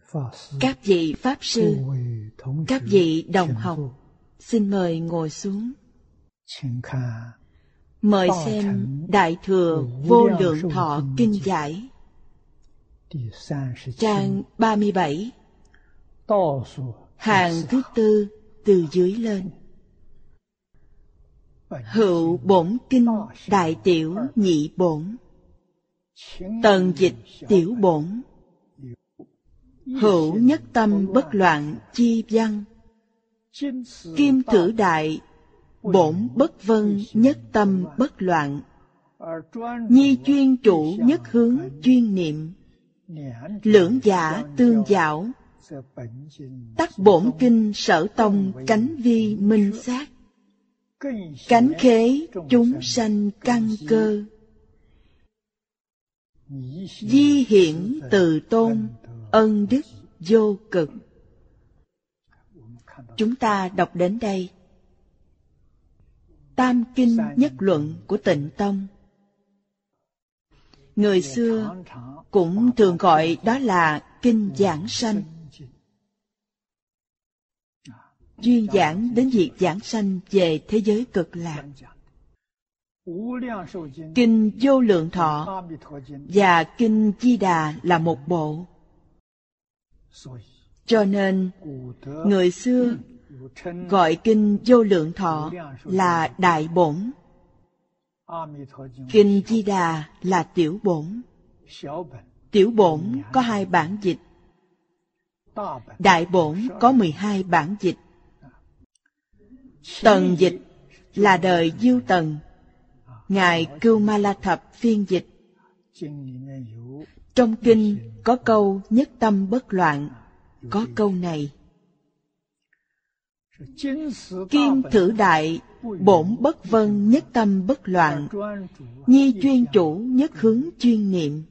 Các vị Pháp Sư, các vị đồng học, xin mời ngồi xuống. Mời xem Đại Thừa Vô Lượng Thọ Kinh Giải, trang 37, hàng thứ tư từ dưới lên. Hữu bổn kinh đại tiểu nhị bổn, tần dịch tiểu bổn. Hữu nhất tâm bất loạn chi văn, kim thử đại bổn bất vân nhất tâm bất loạn. Nhi chuyên chủ nhất hướng chuyên niệm, lưỡng giả tương giảo. Tắc bổn kinh sở tông cánh vi minh sát, cánh khế chúng sanh căn cơ. Di hiển từ tôn ân đức vô cực. Chúng ta đọc đến đây. Tam kinh nhất luận của Tịnh Tông. Người xưa cũng thường gọi đó là kinh giảng sanh, chuyên giảng đến việc giảng sanh về thế giới cực lạc. Kinh Vô Lượng Thọ và kinh Di Đà là một bộ. Cho nên người xưa gọi kinh Vô Lượng Thọ là đại bổn, kinh Di Đà là tiểu bổn. Tiểu bổn có 2 bản dịch, đại bổn có 12 bản dịch. Tần dịch là đời Diêu Tần, ngài Cưu Ma La Thập phiên dịch. Trong kinh có câu nhất tâm bất loạn, có câu này: kim thử đại bổn bất vân nhất tâm bất loạn, nhi chuyên chủ nhất hướng chuyên niệm.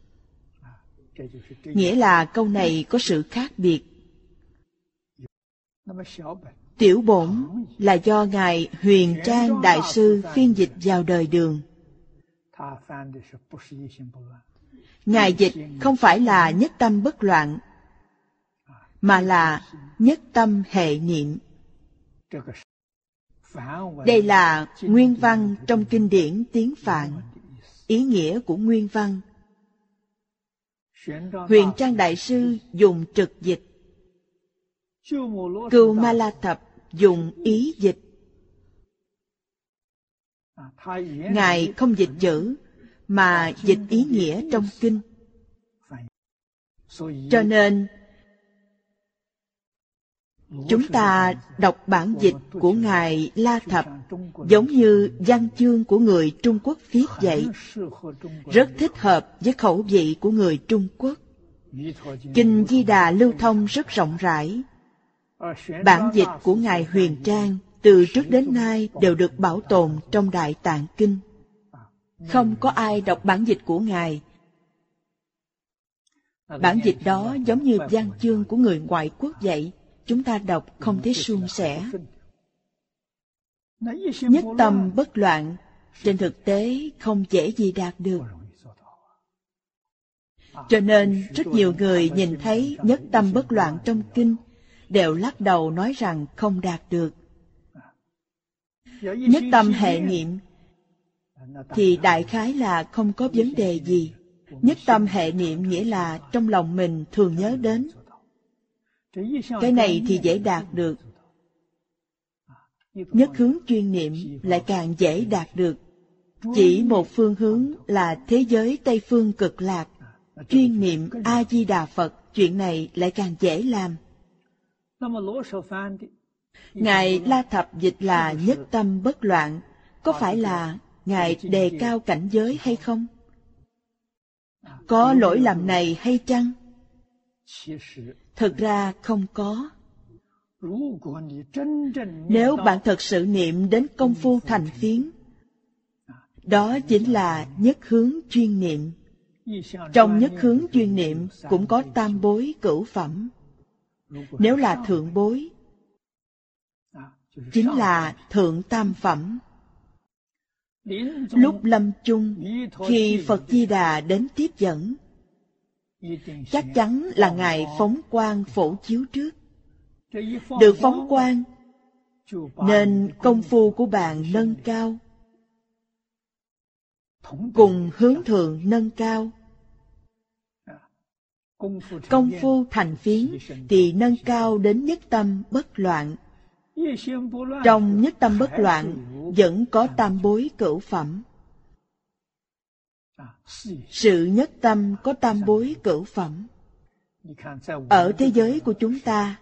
Nghĩa là câu này có sự khác biệt. Tiểu bổn là do ngài Huyền Trang Đại Sư phiên dịch vào đời Đường. Ngài dịch không phải là nhất tâm bất loạn, mà là nhất tâm hệ niệm. Đây là nguyên văn trong kinh điển tiếng Phạn, ý nghĩa của nguyên văn. Huyền Trang Đại Sư dùng trực dịch, Cưu Ma La Thập dùng ý dịch. Ngài không dịch chữ, mà dịch ý nghĩa trong kinh. Cho nên chúng ta đọc bản dịch của ngài La Thập giống như văn chương của người Trung Quốc viết vậy, rất thích hợp với khẩu vị của người Trung Quốc. Kinh Di Đà lưu thông rất rộng rãi. Bản dịch của ngài Huyền Trang từ trước đến nay đều được bảo tồn trong Đại Tạng Kinh. Không có ai đọc bản dịch của ngài. Bản dịch đó giống như văn chương của người ngoại quốc vậy, chúng ta đọc không thấy suôn sẻ. Nhất tâm bất loạn trên thực tế không dễ gì đạt được. Cho nên rất nhiều người nhìn thấy nhất tâm bất loạn trong kinh đều lắc đầu nói rằng không đạt được. Nhất tâm hệ niệm thì đại khái là không có vấn đề gì. Nhất tâm hệ niệm nghĩa là trong lòng mình thường nhớ đến. Cái này thì dễ đạt được. Nhất hướng chuyên niệm lại càng dễ đạt được. Chỉ một phương hướng là thế giới Tây Phương Cực Lạc, chuyên niệm A-di-đà Phật, chuyện này lại càng dễ làm. Ngài La Thập dịch là nhất tâm bất loạn, có phải là ngài đề cao cảnh giới hay không? Có lỗi lầm này hay chăng? Thực ra không có. Nếu bạn thật sự niệm đến công phu thành phiến, đó chính là nhất hướng chuyên niệm. Trong nhất hướng chuyên niệm cũng có tam bối cửu phẩm. Nếu là thượng bối, chính là thượng tam phẩm. Lúc lâm chung, khi Phật Di Đà đến tiếp dẫn, chắc chắn là Ngài phóng quang phổ chiếu trước. Được phóng quang, nên công phu của bạn nâng cao, cùng hướng thượng nâng cao. Công phu thành phiến thì nâng cao đến nhất tâm bất loạn. Trong nhất tâm bất loạn vẫn có tam bối cửu phẩm. Sự nhất tâm có tam bối cửu phẩm. Ở thế giới của chúng ta,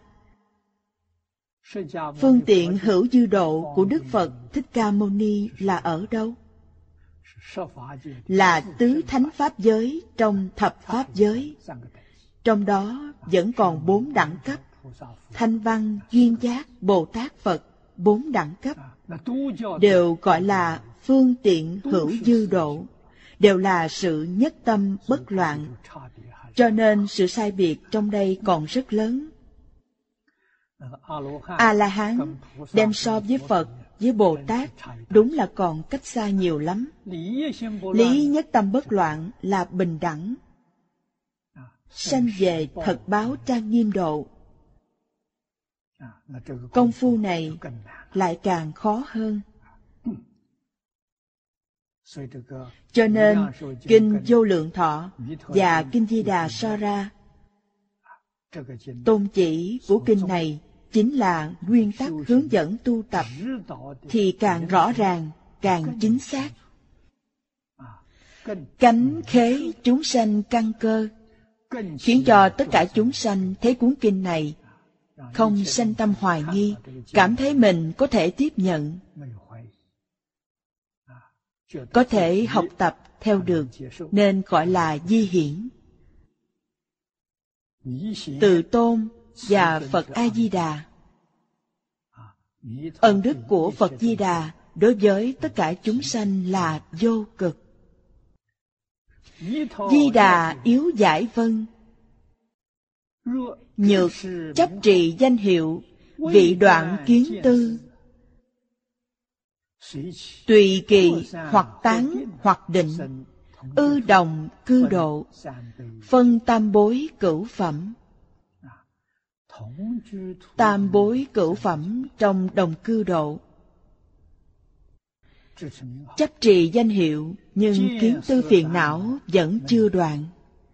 phương tiện hữu dư độ của Đức Phật Thích Ca Mâu Ni là ở đâu? Là tứ thánh pháp giới trong thập pháp giới. Trong đó vẫn còn 4 đẳng cấp: Thanh Văn, Duyên Giác, Bồ Tát Phật. 4 đẳng cấp đều gọi là phương tiện hữu dư độ, đều là sự nhất tâm bất loạn. Cho nên sự sai biệt trong đây còn rất lớn. A-la-hán đem so với Phật, với Bồ Tát, đúng là còn cách xa nhiều lắm. Lý nhất tâm bất loạn là bình đẳng, sanh về thật báo trang nghiêm độ. Công phu này lại càng khó hơn. Cho nên Kinh Vô Lượng Thọ và Kinh Di Đà So Ra, tôn chỉ của kinh này chính là nguyên tắc hướng dẫn tu tập, thì càng rõ ràng, càng chính xác. Cánh khế chúng sanh căn cơ, khiến cho tất cả chúng sanh thấy cuốn kinh này không sanh tâm hoài nghi, cảm thấy mình có thể tiếp nhận, có thể học tập theo được, nên gọi là di hiển. Từ Tôn và Phật A-di-đà, ân đức của Phật Di Đà đối với tất cả chúng sanh là vô cực. Di Đà yếu giải vân, nhược chấp trì danh hiệu, vị đoạn kiến tư. Tùy kỳ hoặc tán hoặc định, ư đồng cư độ, phân tam bối cửu phẩm. Tam bối cửu phẩm trong đồng cư độ. Chấp trì danh hiệu nhưng kiến tư phiền não vẫn chưa đoạn.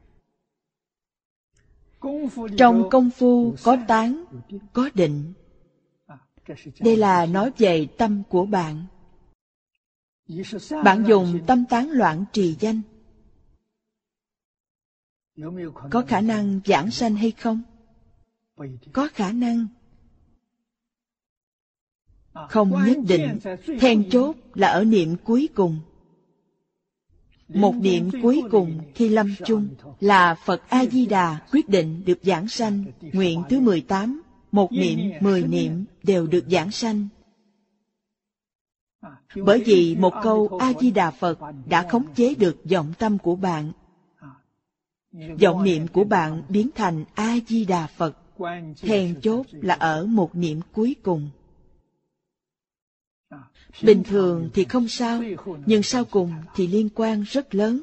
Trong công phu có tán, có định. Đây là nói về tâm của bạn. Bạn dùng tâm tán loạn trì danh, có khả năng vãng sanh hay không? Có khả năng. Không nhất định. Then chốt là ở niệm cuối cùng. Một niệm cuối cùng khi lâm chung là Phật A-di-đà quyết định được vãng sanh. Nguyện thứ 18, một niệm, 10 niệm đều được vãng sanh. Bởi vì một câu A-di-đà Phật đã khống chế được vọng tâm của bạn. Vọng niệm của bạn biến thành A-di-đà Phật. Then chốt là ở một niệm cuối cùng. Bình thường thì không sao, nhưng sau cùng thì liên quan rất lớn.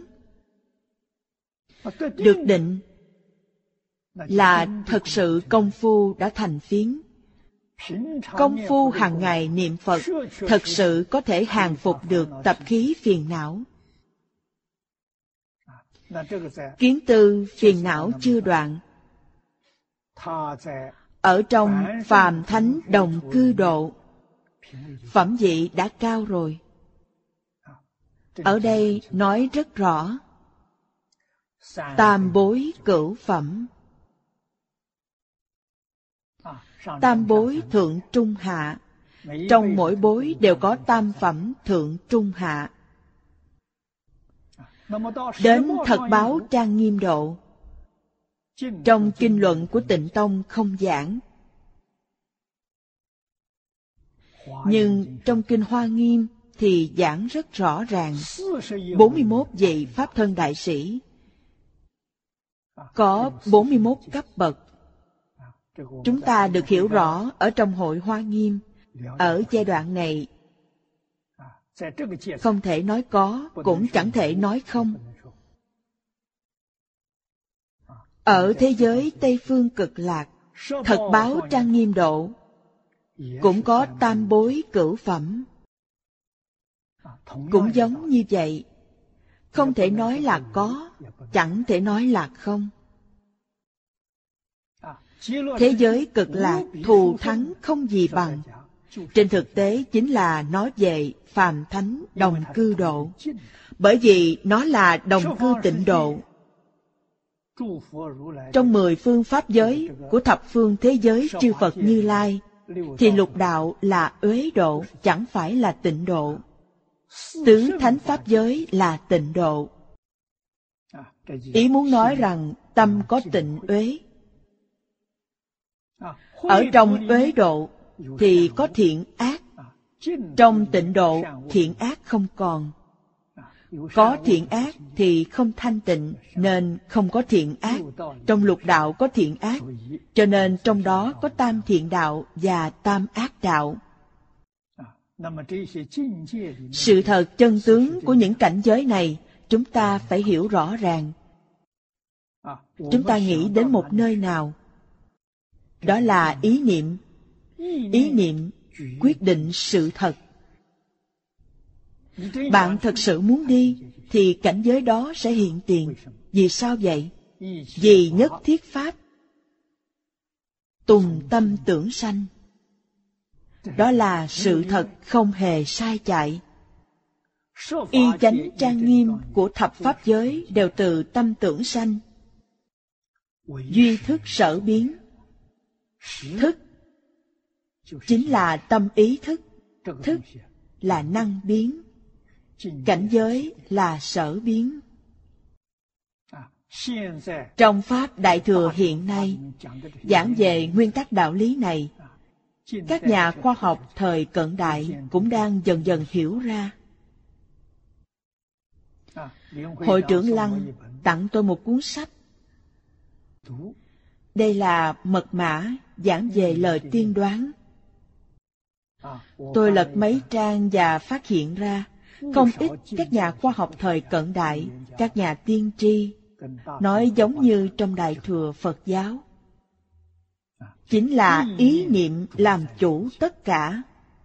Được định là thật sự công phu đã thành phiến. Công phu hàng ngày niệm Phật thật sự có thể hàng phục được tập khí phiền não. Kiến tư phiền não chưa đoạn. Ở trong phàm thánh đồng cư độ, phẩm vị đã cao rồi. Ở đây nói rất rõ. Tam bối cửu phẩm. Tam bối thượng trung hạ. Trong mỗi bối đều có tam phẩm thượng trung hạ. Đến thật báo trang nghiêm độ, trong kinh luận của Tịnh Tông không giảng. Nhưng trong kinh Hoa Nghiêm thì giảng rất rõ ràng. 41 vị Pháp Thân Đại Sĩ, có 41 cấp bậc. Chúng ta được hiểu rõ ở trong hội Hoa Nghiêm. Ở giai đoạn này, không thể nói có, cũng chẳng thể nói không. Ở thế giới Tây Phương Cực Lạc, thật báo trang nghiêm độ cũng có tam bối cửu phẩm. Cũng giống như vậy, không thể nói là có, chẳng thể nói là không. Thế giới Cực Lạc thù thắng không gì bằng. Trên thực tế chính là nói về phàm thánh đồng cư độ, bởi vì nó là đồng cư tịnh độ. Trong 10 phương pháp giới của thập phương thế giới chư Phật Như Lai, thì lục đạo là uế độ, chẳng phải là tịnh độ. Tứ thánh pháp giới là tịnh độ. Ý muốn nói rằng tâm có tịnh uế. Ở trong uế độ thì có thiện ác. Trong tịnh độ thiện ác không còn. Có thiện ác thì không thanh tịnh, nên không có thiện ác. Trong lục đạo có thiện ác, cho nên trong đó có tam thiện đạo và tam ác đạo. Sự thật chân tướng của những cảnh giới này chúng ta phải hiểu rõ ràng. Chúng ta nghĩ đến một nơi nào, đó là ý niệm. Ý niệm quyết định sự thật. Bạn thật sự muốn đi thì cảnh giới đó sẽ hiện tiền. Vì sao vậy? Vì nhất thiết pháp tùng tâm tưởng sanh. Đó là sự thật không hề sai chạy. Y chánh trang nghiêm của thập pháp giới đều từ tâm tưởng sanh. Duy thức sở biến. Thức chính là tâm ý thức. Thức là năng biến. Cảnh giới là sở biến. Trong Pháp Đại Thừa hiện nay, giảng về nguyên tắc đạo lý này, các nhà khoa học thời cận đại cũng đang dần dần hiểu ra. Hội trưởng Lăng tặng tôi một cuốn sách. Đây là mật mã giảng về lời tiên đoán. Tôi lật mấy trang và phát hiện ra không ít các nhà khoa học thời cận đại, các nhà tiên tri, nói giống như trong Đại Thừa Phật giáo. Chính là ý niệm làm chủ tất cả.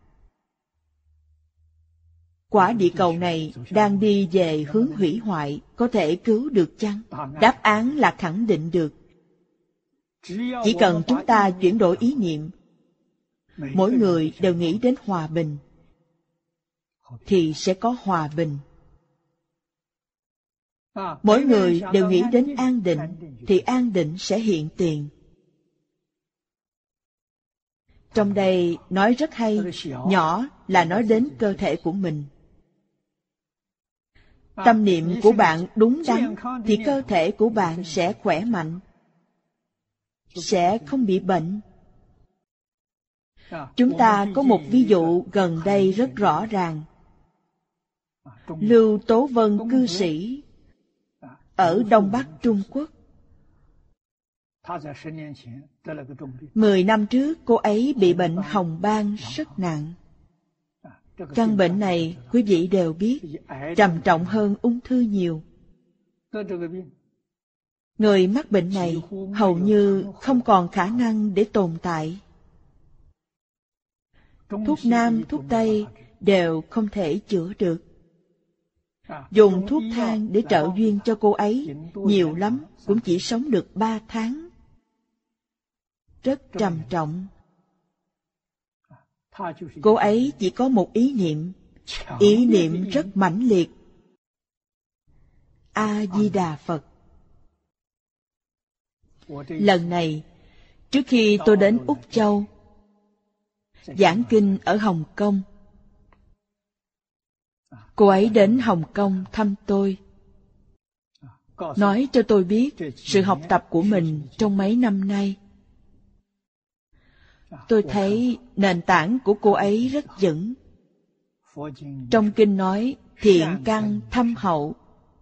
Quả địa cầu này đang đi về hướng hủy hoại, có thể cứu được chăng? Đáp án là khẳng định được. Chỉ cần chúng ta chuyển đổi ý niệm, mỗi người đều nghĩ đến hòa bình, thì sẽ có hòa bình. Mỗi người đều nghĩ đến an định, thì an định sẽ hiện tiền. Trong đây nói rất hay, nhỏ là nói đến cơ thể của mình. Tâm niệm của bạn đúng đắn, thì cơ thể của bạn sẽ khỏe mạnh, sẽ không bị bệnh. Chúng ta có một ví dụ gần đây rất rõ ràng. Lưu Tố Vân cư sĩ ở Đông Bắc Trung Quốc. 10 năm trước, cô ấy bị bệnh hồng ban rất nặng. Căn bệnh này, quý vị đều biết, trầm trọng hơn ung thư nhiều. Người mắc bệnh này hầu như không còn khả năng để tồn tại. Thuốc Nam, thuốc Tây đều không thể chữa được. Dùng thuốc thang để trợ duyên cho cô ấy, nhiều lắm cũng chỉ sống được 3 tháng. Rất trầm trọng. Cô ấy chỉ có một ý niệm rất mãnh liệt. A-di-đà Phật. Lần này, trước khi tôi đến Úc Châu, giảng kinh ở Hồng Kông, cô ấy đến Hồng Kông thăm tôi, nói cho tôi biết sự học tập của mình trong mấy năm nay. Tôi thấy nền tảng của cô ấy rất vững. Trong kinh nói thiện căn thâm hậu.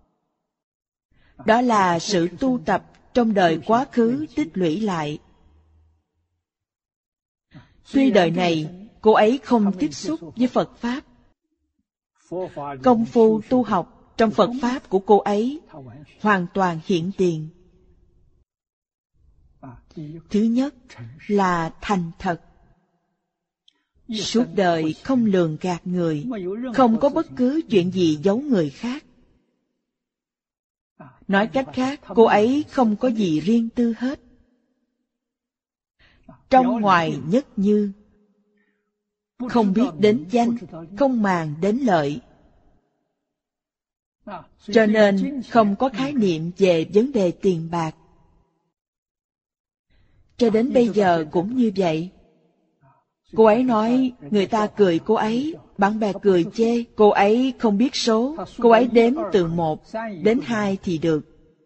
Đó là sự tu tập trong đời quá khứ tích lũy lại. Tuy đời này cô ấy không tiếp xúc với Phật Pháp, công phu tu học trong Phật Pháp của cô ấy hoàn toàn hiện tiền. Thứ nhất là thành thật. Suốt đời không lường gạt người, không có bất cứ chuyện gì giấu người khác. Nói cách khác, cô ấy không có gì riêng tư hết. Trong ngoài nhất như, không biết đến danh, không màng đến lợi. Cho nên không có khái niệm về vấn đề tiền bạc. Cho đến bây giờ cũng như vậy. Cô ấy nói người ta cười cô ấy, bạn bè cười chê, cô ấy không biết số, cô ấy đếm từ 1 đến 2 thì được.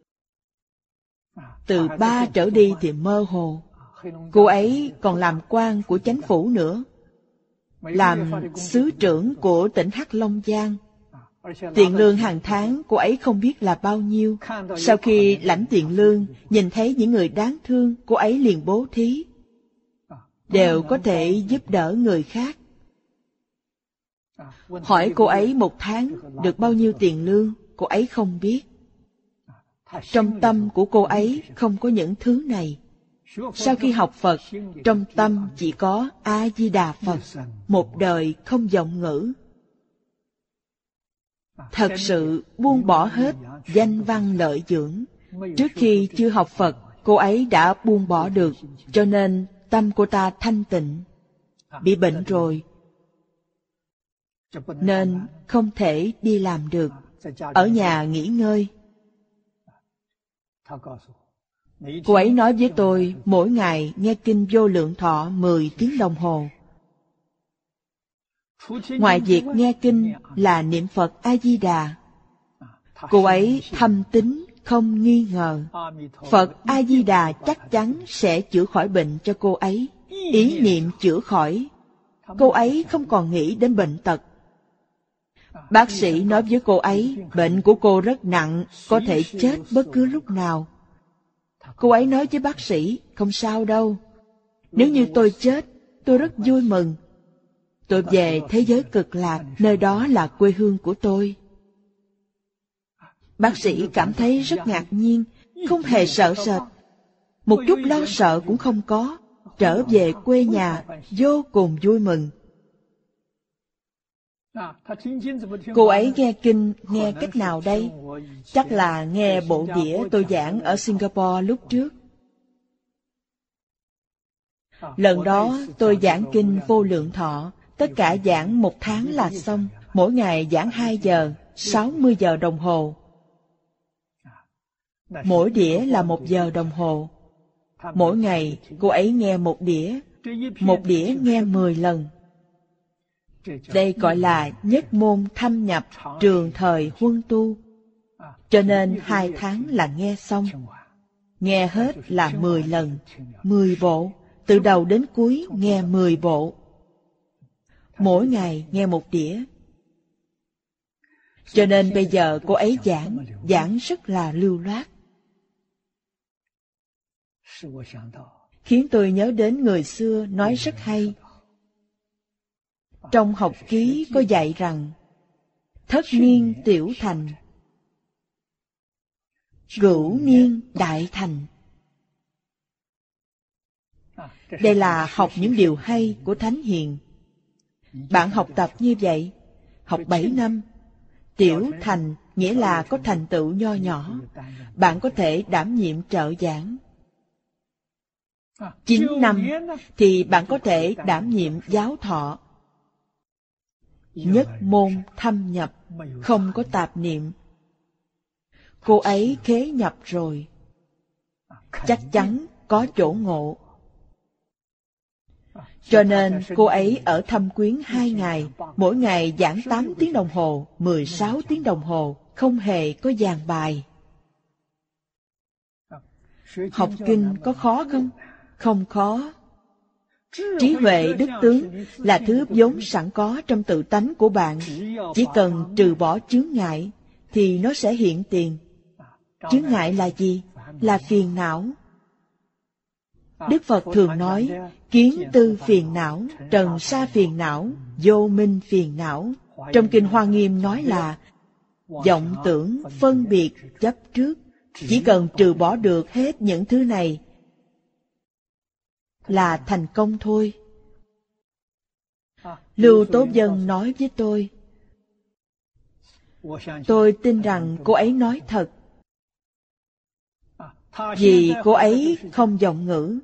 Từ 3 trở đi thì mơ hồ. Cô ấy còn làm quan của chính phủ nữa, làm xứ trưởng của tỉnh Hắc Long Giang. Tiền lương hàng tháng cô ấy không biết là bao nhiêu. Sau khi lãnh tiền lương, nhìn thấy những người đáng thương, cô ấy liền bố thí, đều có thể giúp đỡ người khác. Hỏi cô ấy một tháng được bao nhiêu tiền lương, cô ấy không biết. Trong tâm của cô ấy không có những thứ này. Sau khi học Phật, trong tâm chỉ có A-di-đà Phật, một đời không vọng ngữ. Thật sự buông bỏ hết danh văn lợi dưỡng. Trước khi chưa học Phật, cô ấy đã buông bỏ được, cho nên tâm cô ta thanh tịnh. Bị bệnh rồi, nên không thể đi làm được, ở nhà nghỉ ngơi. Cô ấy nói với tôi, mỗi ngày nghe kinh Vô Lượng Thọ 10 tiếng đồng hồ. Ngoài việc nghe kinh là niệm Phật A-di-đà, cô ấy thâm tín không nghi ngờ. Phật A-di-đà chắc chắn sẽ chữa khỏi bệnh cho cô ấy. Ý niệm chữa khỏi, cô ấy không còn nghĩ đến bệnh tật. Bác sĩ nói với cô ấy, bệnh của cô rất nặng, có thể chết bất cứ lúc nào. Cô ấy nói với bác sĩ, không sao đâu. Nếu như tôi chết, tôi rất vui mừng. Tôi về thế giới cực lạc, nơi đó là quê hương của tôi. Bác sĩ cảm thấy rất ngạc nhiên, không hề sợ sệt. Một chút lo sợ cũng không có. Trở về quê nhà, vô cùng vui mừng. Cô ấy nghe kinh, nghe cách nào đây? Chắc là nghe bộ đĩa tôi giảng ở Singapore lúc trước. Lần đó tôi giảng kinh Vô Lượng Thọ, tất cả giảng 1 tháng là xong. Mỗi ngày giảng 2 giờ, 60 giờ đồng hồ. Mỗi đĩa là 1 giờ đồng hồ. Mỗi ngày cô ấy nghe 1 đĩa, 1 đĩa nghe 10 lần. Đây gọi là nhất môn thâm nhập, trường thời huân tu. Cho nên 2 tháng là nghe xong. Nghe hết là 10 lần, 10 bộ, từ đầu đến cuối nghe 10 bộ. Mỗi ngày nghe 1 đĩa. Cho nên bây giờ cô ấy giảng rất là lưu loát. Khiến tôi nhớ đến người xưa nói rất hay. Trong học ký có dạy rằng, thất niên tiểu thành, cửu niên đại thành. Đây là học những điều hay của Thánh Hiền. Bạn học tập như vậy, học 7 năm, tiểu thành nghĩa là có thành tựu nho nhỏ, bạn có thể đảm nhiệm trợ giảng. 9 năm thì bạn có thể đảm nhiệm giáo thọ. Nhất môn thâm nhập, không có tạp niệm. Cô ấy khế nhập rồi, chắc chắn có chỗ ngộ. Cho nên cô ấy ở Thâm Quyến 2 ngày, mỗi ngày giảng 8 tiếng đồng hồ, 16 tiếng đồng hồ, không hề có dàn bài. Học kinh có khó không? Không khó. Trí huệ đức tướng là thứ vốn sẵn có trong tự tánh của bạn. Chỉ cần trừ bỏ chướng ngại, thì nó sẽ hiện tiền. Chướng ngại là gì? Là phiền não. Đức Phật thường nói, kiến tư phiền não, trần sa phiền não, vô minh phiền não. Trong Kinh Hoa Nghiêm nói là, vọng tưởng, phân biệt, chấp trước. Chỉ cần trừ bỏ được hết những thứ này, là thành công thôi. Lưu Tố Dân nói với tôi tin rằng cô ấy nói thật, vì cô ấy không vọng ngữ.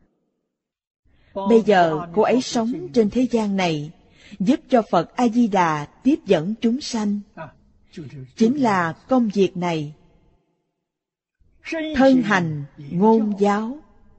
Bây giờ cô ấy sống trên thế gian này, giúp cho Phật A-di-đà tiếp dẫn chúng sanh. Chính là công việc này. Thân hành, ngôn giáo.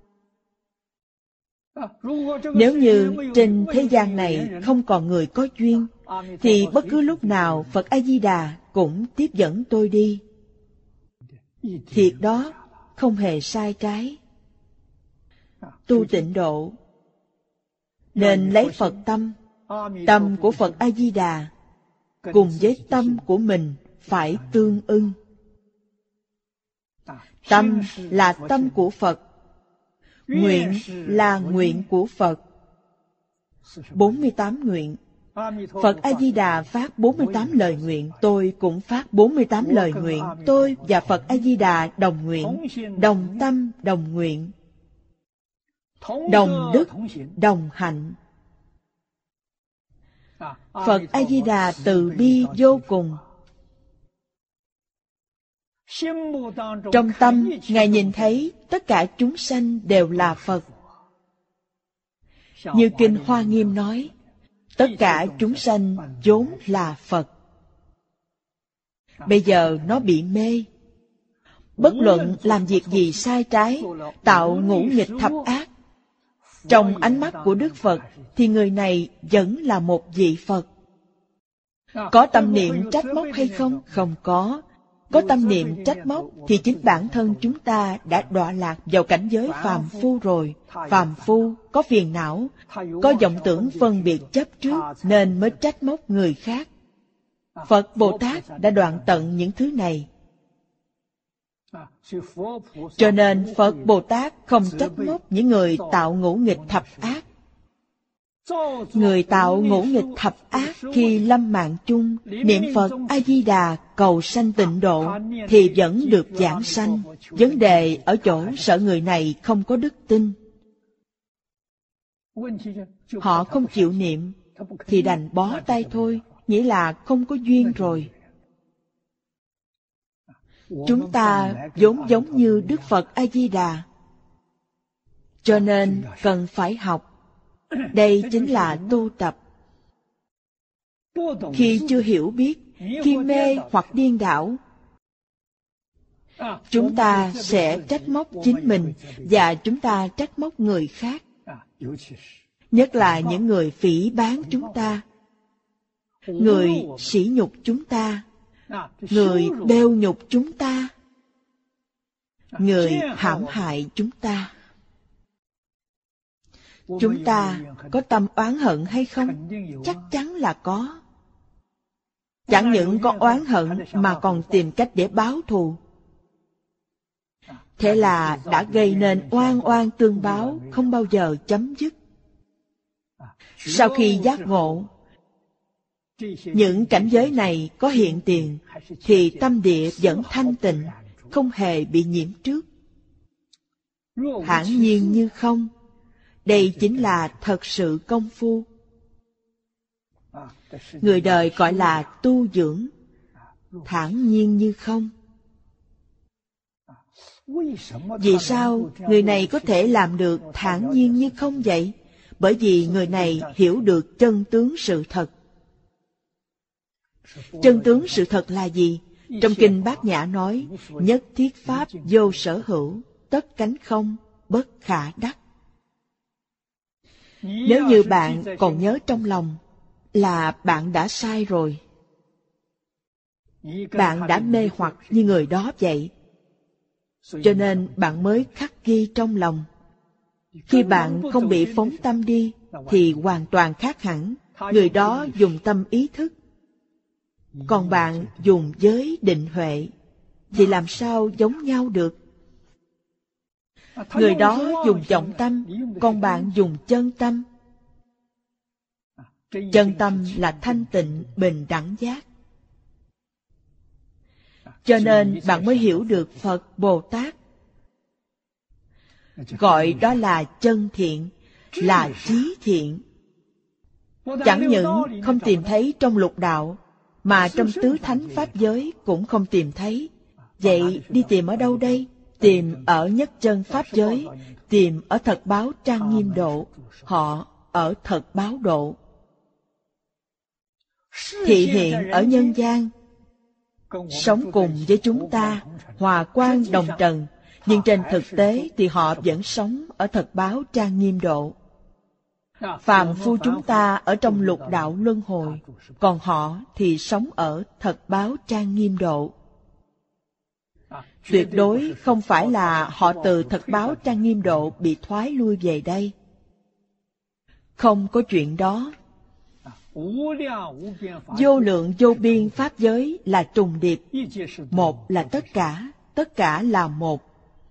Nếu như trên thế gian này không còn người có duyên, thì bất cứ lúc nào Phật A-di-đà cũng tiếp dẫn tôi đi. Thiệt đó, không hề sai trái. Tu tịnh độ nên lấy Phật tâm, tâm của Phật A-di-đà cùng với tâm của mình phải tương ưng. Tâm là tâm của Phật, nguyện là nguyện của Phật. 48 nguyện. Phật A-di-đà phát 48 lời nguyện, tôi cũng phát 48 lời nguyện. Tôi và Phật A-di-đà đồng nguyện, đồng tâm, đồng nguyện, đồng đức, đồng hạnh. Phật A-di-đà từ bi vô cùng. Trong tâm, Ngài nhìn thấy tất cả chúng sanh đều là Phật. Như Kinh Hoa Nghiêm nói, tất cả chúng sanh vốn là Phật. Bây giờ nó bị mê. Bất luận làm việc gì sai trái, tạo ngũ nghịch thập ác, trong ánh mắt của Đức Phật thì người này vẫn là một vị Phật. Có tâm niệm trách móc hay không? Không có. Có tâm niệm trách móc thì chính bản thân chúng ta đã đọa lạc vào cảnh giới phàm phu rồi. Phàm phu có phiền não, có vọng tưởng phân biệt chấp trước nên mới trách móc người khác. Phật Bồ Tát đã đoạn tận những thứ này. Cho nên Phật Bồ Tát không trách móc những người tạo ngũ nghịch thập ác. Người tạo ngũ nghịch thập ác khi lâm mạng chung, niệm Phật A-di-đà cầu sanh tịnh độ thì vẫn được giảng sanh. Vấn đề ở chỗ sợ người này không có đức tin. Họ không chịu niệm thì đành bó tay thôi, nghĩa là không có duyên rồi. Chúng ta vốn giống như Đức Phật A-di-đà, cho nên cần phải học. Đây chính là tu tập. Khi chưa hiểu biết, khi mê hoặc điên đảo, chúng ta sẽ trách móc chính mình và chúng ta trách móc người khác. Nhất là những người phỉ báng chúng ta, người sỉ nhục chúng ta, người bêu nhục chúng ta, người hãm hại chúng ta. Chúng ta có tâm oán hận hay không? Chắc chắn là có. Chẳng những có oán hận mà còn tìm cách để báo thù. Thế là đã gây nên oan oan tương báo, không bao giờ chấm dứt. Sau khi giác ngộ, những cảnh giới này có hiện tiền, thì tâm địa vẫn thanh tịnh, không hề bị nhiễm trước. Hẳn nhiên như không. Đây chính là thật sự công phu. Người đời gọi là tu dưỡng, thản nhiên như không. Vì sao người này có thể làm được thản nhiên như không vậy? Bởi vì người này hiểu được chân tướng sự thật. Chân tướng sự thật là gì? Trong Kinh Bát Nhã nói, nhất thiết pháp vô sở hữu, tất cánh không, bất khả đắc. Nếu như bạn còn nhớ trong lòng là bạn đã sai rồi. Bạn đã mê hoặc như người đó vậy. Cho nên bạn mới khắc ghi trong lòng. Khi bạn không bị phóng tâm đi, thì hoàn toàn khác hẳn. Người đó dùng tâm ý thức, còn bạn dùng giới định huệ, thì làm sao giống nhau được? Người đó dùng vọng tâm, còn bạn dùng chân tâm. Chân tâm là thanh tịnh, bình đẳng giác. Cho nên bạn mới hiểu được Phật Bồ Tát. gọi đó là chân thiện, là chí thiện. Chẳng những không tìm thấy trong lục đạo, mà trong tứ thánh pháp giới cũng không tìm thấy. Vậy đi tìm ở đâu đây? Tìm ở nhất chân pháp giới, tìm ở thật báo trang nghiêm độ. Họ ở thật báo độ. Thị hiện ở nhân gian, sống cùng với chúng ta, hòa quang đồng trần, nhưng trên thực tế thì họ vẫn sống ở thật báo trang nghiêm độ. Phàm phu chúng ta ở trong lục đạo luân hồi, còn họ thì sống ở thật báo trang nghiêm độ. Tuyệt đối không phải là họ từ thật báo trang nghiêm độ bị thoái lui về đây. Không có chuyện đó. Vô lượng vô biên pháp giới là trùng điệp. Một là tất cả là một.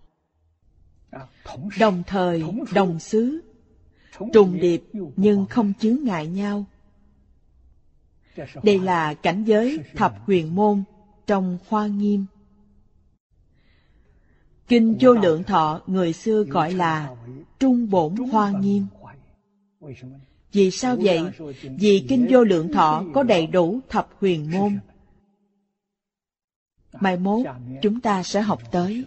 Đồng thời, đồng xứ, trùng điệp nhưng không chướng ngại nhau. Đây là cảnh giới thập huyền môn trong Hoa Nghiêm. Kinh Vô Lượng Thọ người xưa gọi là Trung Bổn Hoa Nghiêm. Vì sao vậy? Vì Kinh Vô Lượng Thọ có đầy đủ thập huyền môn. Mai mốt chúng ta sẽ học tới.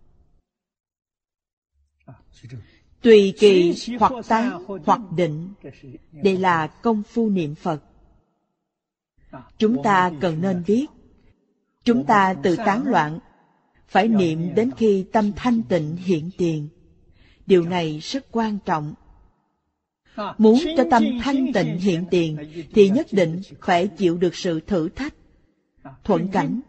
Tùy kỳ hoặc tán hoặc định, đây là công phu niệm Phật. Chúng ta cần nên biết, chúng ta tự tán loạn, phải niệm đến khi tâm thanh tịnh hiện tiền. Điều này rất quan trọng. Muốn cho tâm thanh tịnh hiện tiền thì nhất định phải chịu được sự thử thách, thuận cảnh.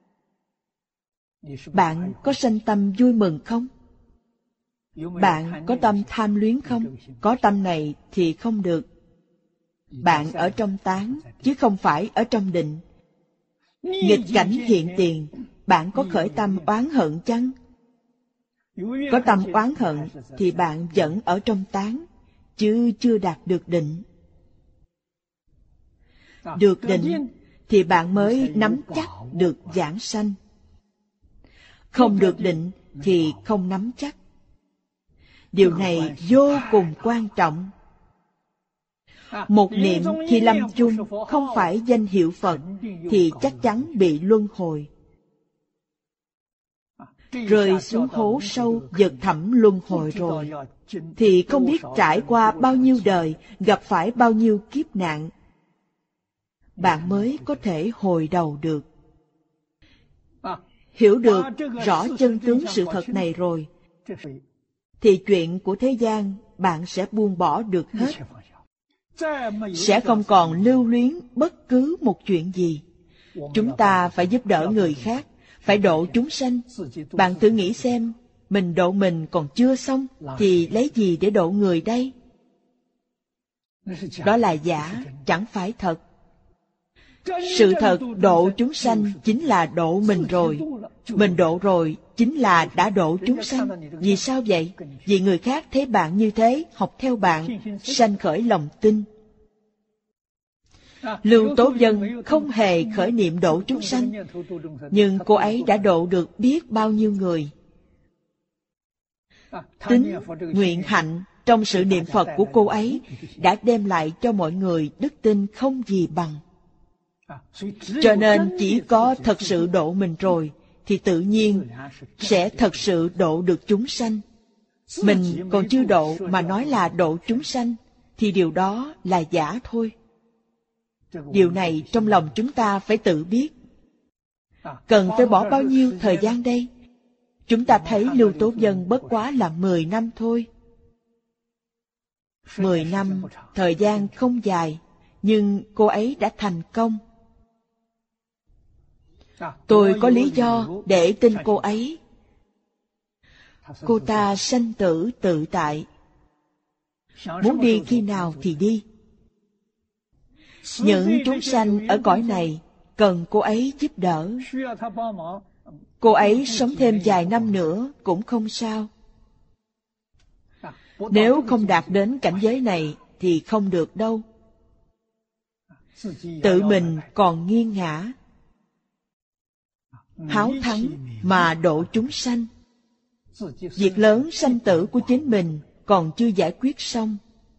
Bạn có sanh tâm vui mừng không? Bạn có tâm tham luyến không? Có tâm này thì không được. Bạn ở trong tán, chứ không phải ở trong định. Nghịch cảnh hiện tiền, bạn có khởi tâm oán hận chăng? Có tâm oán hận thì bạn vẫn ở trong tán, chứ chưa đạt được định. Được định thì bạn mới nắm chắc được vãng sanh. Không được định thì không nắm chắc. Điều này vô cùng quan trọng. Một niệm khi lâm chung không phải danh hiệu Phật thì chắc chắn bị luân hồi. Rơi xuống hố sâu vực thẳm luân hồi rồi, thì không biết trải qua bao nhiêu đời, gặp phải bao nhiêu kiếp nạn, bạn mới có thể hồi đầu được. Hiểu được rõ chân tướng sự thật này rồi, thì chuyện của thế gian bạn sẽ buông bỏ được hết. Sẽ không còn lưu luyến bất cứ một chuyện gì. Chúng ta phải giúp đỡ người khác, phải độ chúng sanh. Bạn thử nghĩ xem, mình độ mình còn chưa xong, thì lấy gì để độ người đây? Đó là giả, chẳng phải thật. Sự thật độ chúng sanh chính là độ mình rồi. Mình độ rồi chính là đã độ chúng sanh. Vì sao vậy? Vì người khác thấy bạn như thế, học theo bạn, sanh khởi lòng tin. Lưu Tố Vân không hề khởi niệm độ chúng sanh, nhưng cô ấy đã độ được biết bao nhiêu người. Tính, nguyện hạnh trong sự niệm Phật của cô ấy đã đem lại cho mọi người đức tin không gì bằng. Cho nên chỉ có thật sự độ mình rồi, thì tự nhiên sẽ thật sự độ được chúng sanh. Mình còn chưa độ mà nói là độ chúng sanh, thì điều đó là giả thôi. Điều này trong lòng chúng ta phải tự biết. Cần phải bỏ bao nhiêu thời gian đây? Chúng ta thấy Lưu Tố Vân bất quá là 10 năm thôi. 10 năm, thời gian không dài, nhưng cô ấy đã thành công. Tôi có lý do để tin cô ấy. Cô ta sanh tử tự tại, muốn đi khi nào thì đi. Những chúng sanh ở cõi này cần cô ấy giúp đỡ. Cô ấy sống thêm vài năm nữa cũng không sao. Nếu không đạt đến cảnh giới này thì không được đâu. Tự mình còn nghiêng ngã, háo thắng mà độ chúng sanh. Việc lớn sanh tử của chính mình còn chưa giải quyết xong.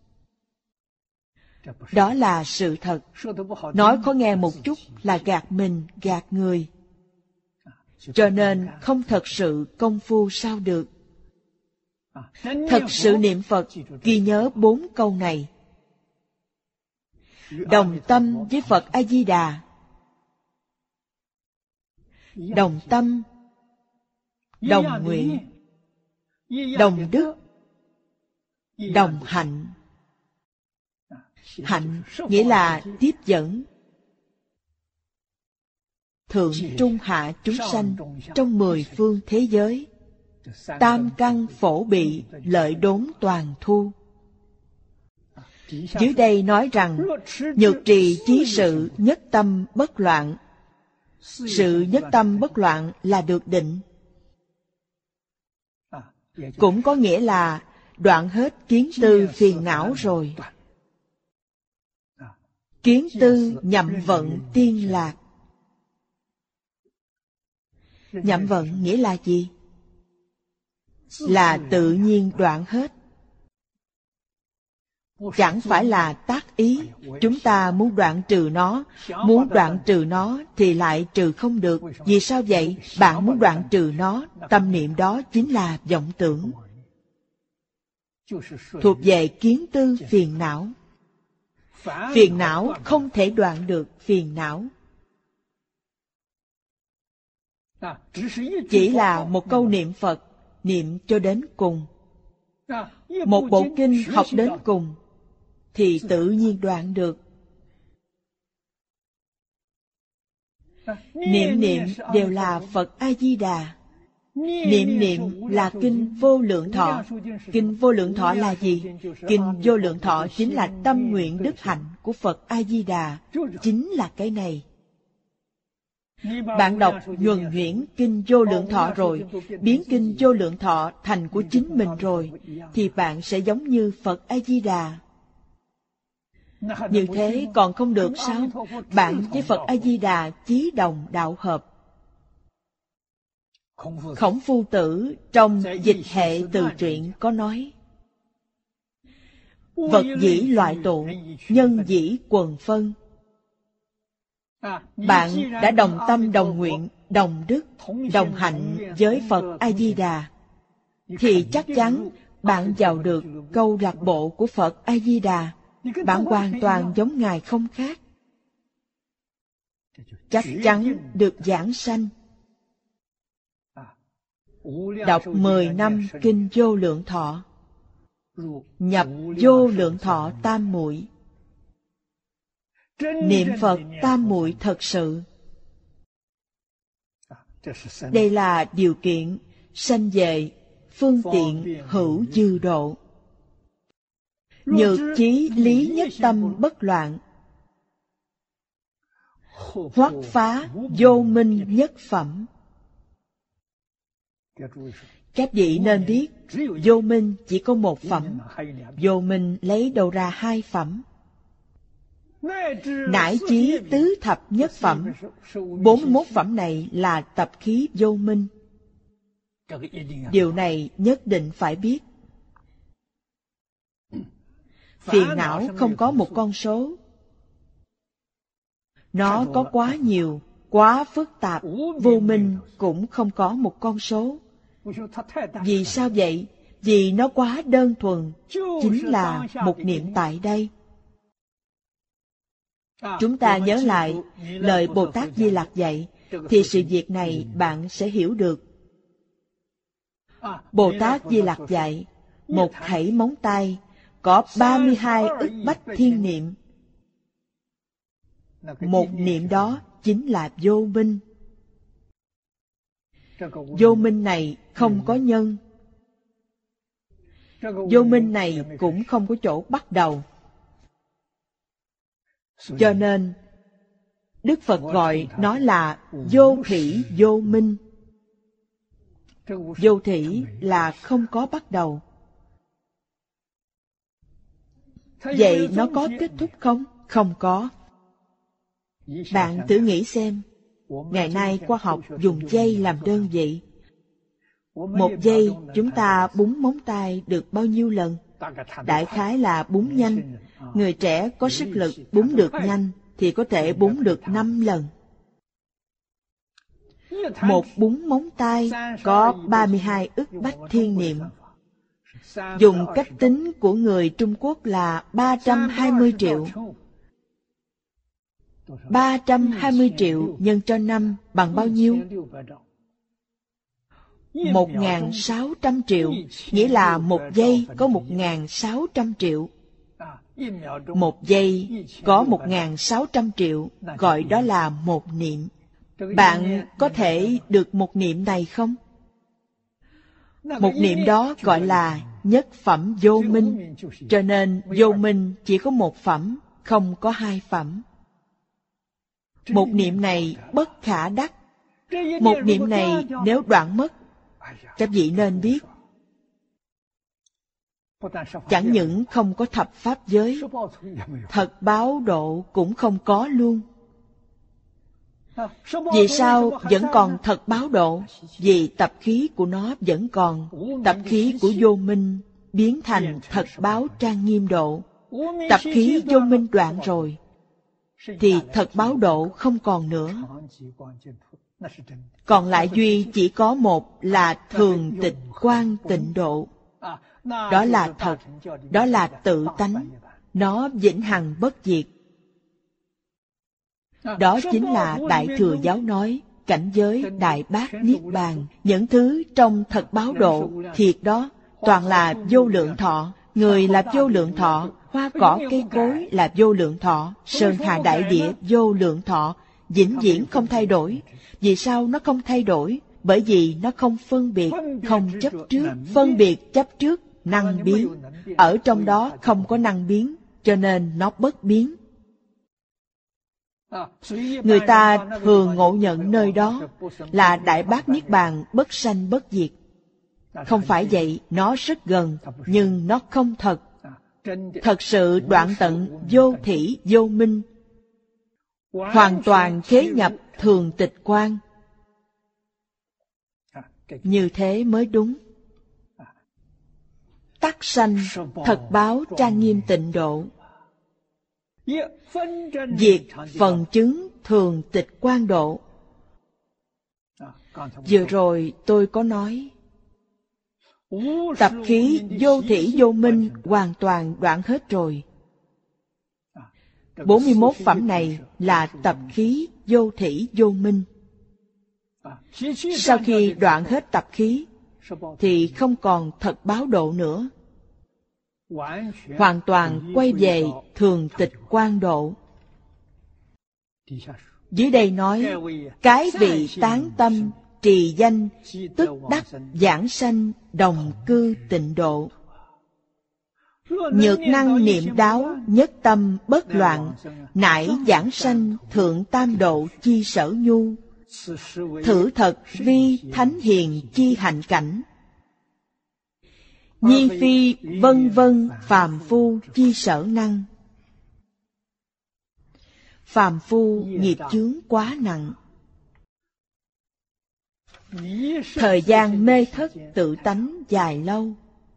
Đó là sự thật. Nói khó nghe một chút là gạt mình, gạt người. Cho nên không thật sự công phu sao được. Thật sự niệm Phật, ghi nhớ 4 câu này. Đồng tâm với Phật A-di-đà. Đồng tâm, đồng nguyện, đồng đức, đồng hạnh. Hạnh nghĩa là tiếp dẫn. Thượng trung hạ chúng sanh trong 10 phương thế giới. Tam căn phổ bị, lợi đốn toàn thu. Dưới đây nói rằng, nhược trì chí sự nhất tâm bất loạn. Sự nhất tâm bất loạn là được định. Cũng có nghĩa là đoạn hết kiến tư phiền não rồi. Kiến tư nhậm vận tiên lạc. Nhậm vận nghĩa là gì? Là tự nhiên đoạn hết. Chẳng phải là tác ý. Chúng ta muốn đoạn trừ nó. Muốn đoạn trừ nó thì lại trừ không được. Vì sao vậy? Bạn muốn đoạn trừ nó, tâm niệm đó chính là vọng tưởng. Thuộc về kiến tư phiền não. Phiền não không thể đoạn được phiền não. Chỉ là một câu niệm Phật, niệm cho đến cùng. Một bộ kinh học đến cùng, thì tự nhiên đoạn được. Niệm niệm đều là Phật A-di-đà. Niệm niệm là kinh Vô Lượng Thọ. Kinh Vô Lượng Thọ là gì? Kinh Vô Lượng Thọ chính là tâm nguyện đức hạnh của Phật A-di-đà. Chính là cái này. Bạn đọc nhuần nhuyễn kinh Vô Lượng Thọ rồi, biến kinh Vô Lượng Thọ thành của chính mình rồi, thì bạn sẽ giống như Phật A-di-đà. Như thế còn không được sao? Bạn với Phật A-di-đà chí đồng đạo hợp. Khổng Phu Tử trong Dịch hệ từ truyện có nói: vật dĩ loại tụ, nhân dĩ quần phân. Bạn đã đồng tâm đồng nguyện, đồng đức, đồng hạnh với Phật A-di-đà, thì chắc chắn bạn vào được câu lạc bộ của Phật A-di-đà. Bạn hoàn toàn giống Ngài không khác. Chắc chắn được giảng sanh. Đọc 10 năm kinh Vô Lượng Thọ, nhập Vô Lượng Thọ tam muội. Niệm Phật tam muội thật sự. Đây là điều kiện sanh về phương tiện hữu dư độ. Nhược chí lý nhất tâm bất loạn. Hoắc phá vô minh nhất phẩm. Các vị nên biết, vô minh chỉ có một phẩm. Vô minh lấy đâu ra 2 phẩm? Nải chí tứ thập nhất phẩm. 41 phẩm này là tập khí vô minh. Điều này nhất định phải biết. Phiền não không có một con số. Nó có quá nhiều, quá phức tạp. Vô minh cũng không có một con số. Vì sao vậy? Vì nó quá đơn thuần, chính là một niệm tại đây. Chúng ta nhớ lại lời Bồ Tát Di Lặc dạy, thì sự việc này bạn sẽ hiểu được. Bồ Tát Di Lặc dạy, một thảy móng tay có 32 ức bách thiên niệm. Một niệm đó chính là vô minh. Vô minh này không có nhân. Vô minh này cũng không có chỗ bắt đầu. Cho nên, Đức Phật gọi nó là vô thủy vô minh. Vô thủy là không có bắt đầu. Vậy nó có kết thúc không? Không có. Bạn thử nghĩ xem, ngày nay khoa học dùng giây làm đơn vị. 1 giây chúng ta búng móng tay được bao nhiêu lần? Đại khái là búng nhanh. Người trẻ có sức lực búng được nhanh thì có thể búng được 5 lần. 1 búng móng tay có 32 ức bách thiên niệm. Dùng cách tính của người Trung Quốc là 320 triệu. 320 triệu nhân cho 5 bằng bao nhiêu? 1.600 triệu, nghĩa là 1 giây có 1.600 triệu. 1 giây có 1.600 triệu, gọi đó là 1 niệm. Bạn có thể được 1 niệm này không? 1 niệm đó gọi là nhất phẩm vô minh, cho nên vô minh chỉ có 1 phẩm, không có 2 phẩm. 1 niệm này bất khả đắc. 1 niệm này nếu đoạn mất, các vị nên biết, chẳng những không có thập pháp giới, thật báo độ cũng không có luôn. Vì sao vẫn còn thật báo độ? Vì tập khí của nó vẫn còn. Tập khí của vô minh biến thành thật báo trang nghiêm độ. Tập khí vô minh đoạn rồi, thì thật báo độ không còn nữa. Còn lại duy chỉ có một là thường tịch quang tịnh độ. Đó là thật, đó là tự tánh, nó vĩnh hằng bất diệt. Đó chính là Đại Thừa Giáo nói, cảnh giới Đại Bát Niết Bàn. Những thứ trong thật báo độ, thiệt đó, toàn là vô lượng thọ. Người là vô lượng thọ, hoa cỏ cây cối là vô lượng thọ, sơn hà đại địa vô lượng thọ, vĩnh viễn không thay đổi. Vì sao nó không thay đổi? Bởi vì nó không phân biệt, không chấp trước. Phân biệt chấp trước, năng biến. Ở trong đó không có năng biến, cho nên nó bất biến. Người ta thường ngộ nhận nơi đó là Đại Bát Niết Bàn bất sanh bất diệt. Không phải vậy, nó rất gần, nhưng nó không thật. Thật sự đoạn tận vô thỉ vô minh, hoàn toàn khế nhập thường tịch quang. Như thế mới đúng. Tắc sanh thật báo trang nghiêm tịnh độ. Diệt phần chứng thường tịch quang độ. Vừa rồi tôi có nói, tập khí vô thỉ vô minh hoàn toàn đoạn hết rồi. 41 phẩm này là tập khí vô thỉ vô minh. Sau khi đoạn hết tập khí, thì không còn thật báo độ nữa. Hoàn toàn quay về thường tịch quang độ. Dưới đây nói, cái vị tán tâm trì danh, tức đắc giảng sanh đồng cư tịnh độ. Nhược năng niệm đáo nhất tâm bất loạn, nải giảng sanh thượng tam độ chi sở nhu. Thử thật vi thánh hiền chi hạnh cảnh. Nhi phi vân vân phàm phu chi sở năng. Phàm phu nghiệp chướng quá nặng. Thời gian mê thất tự tánh dài lâu.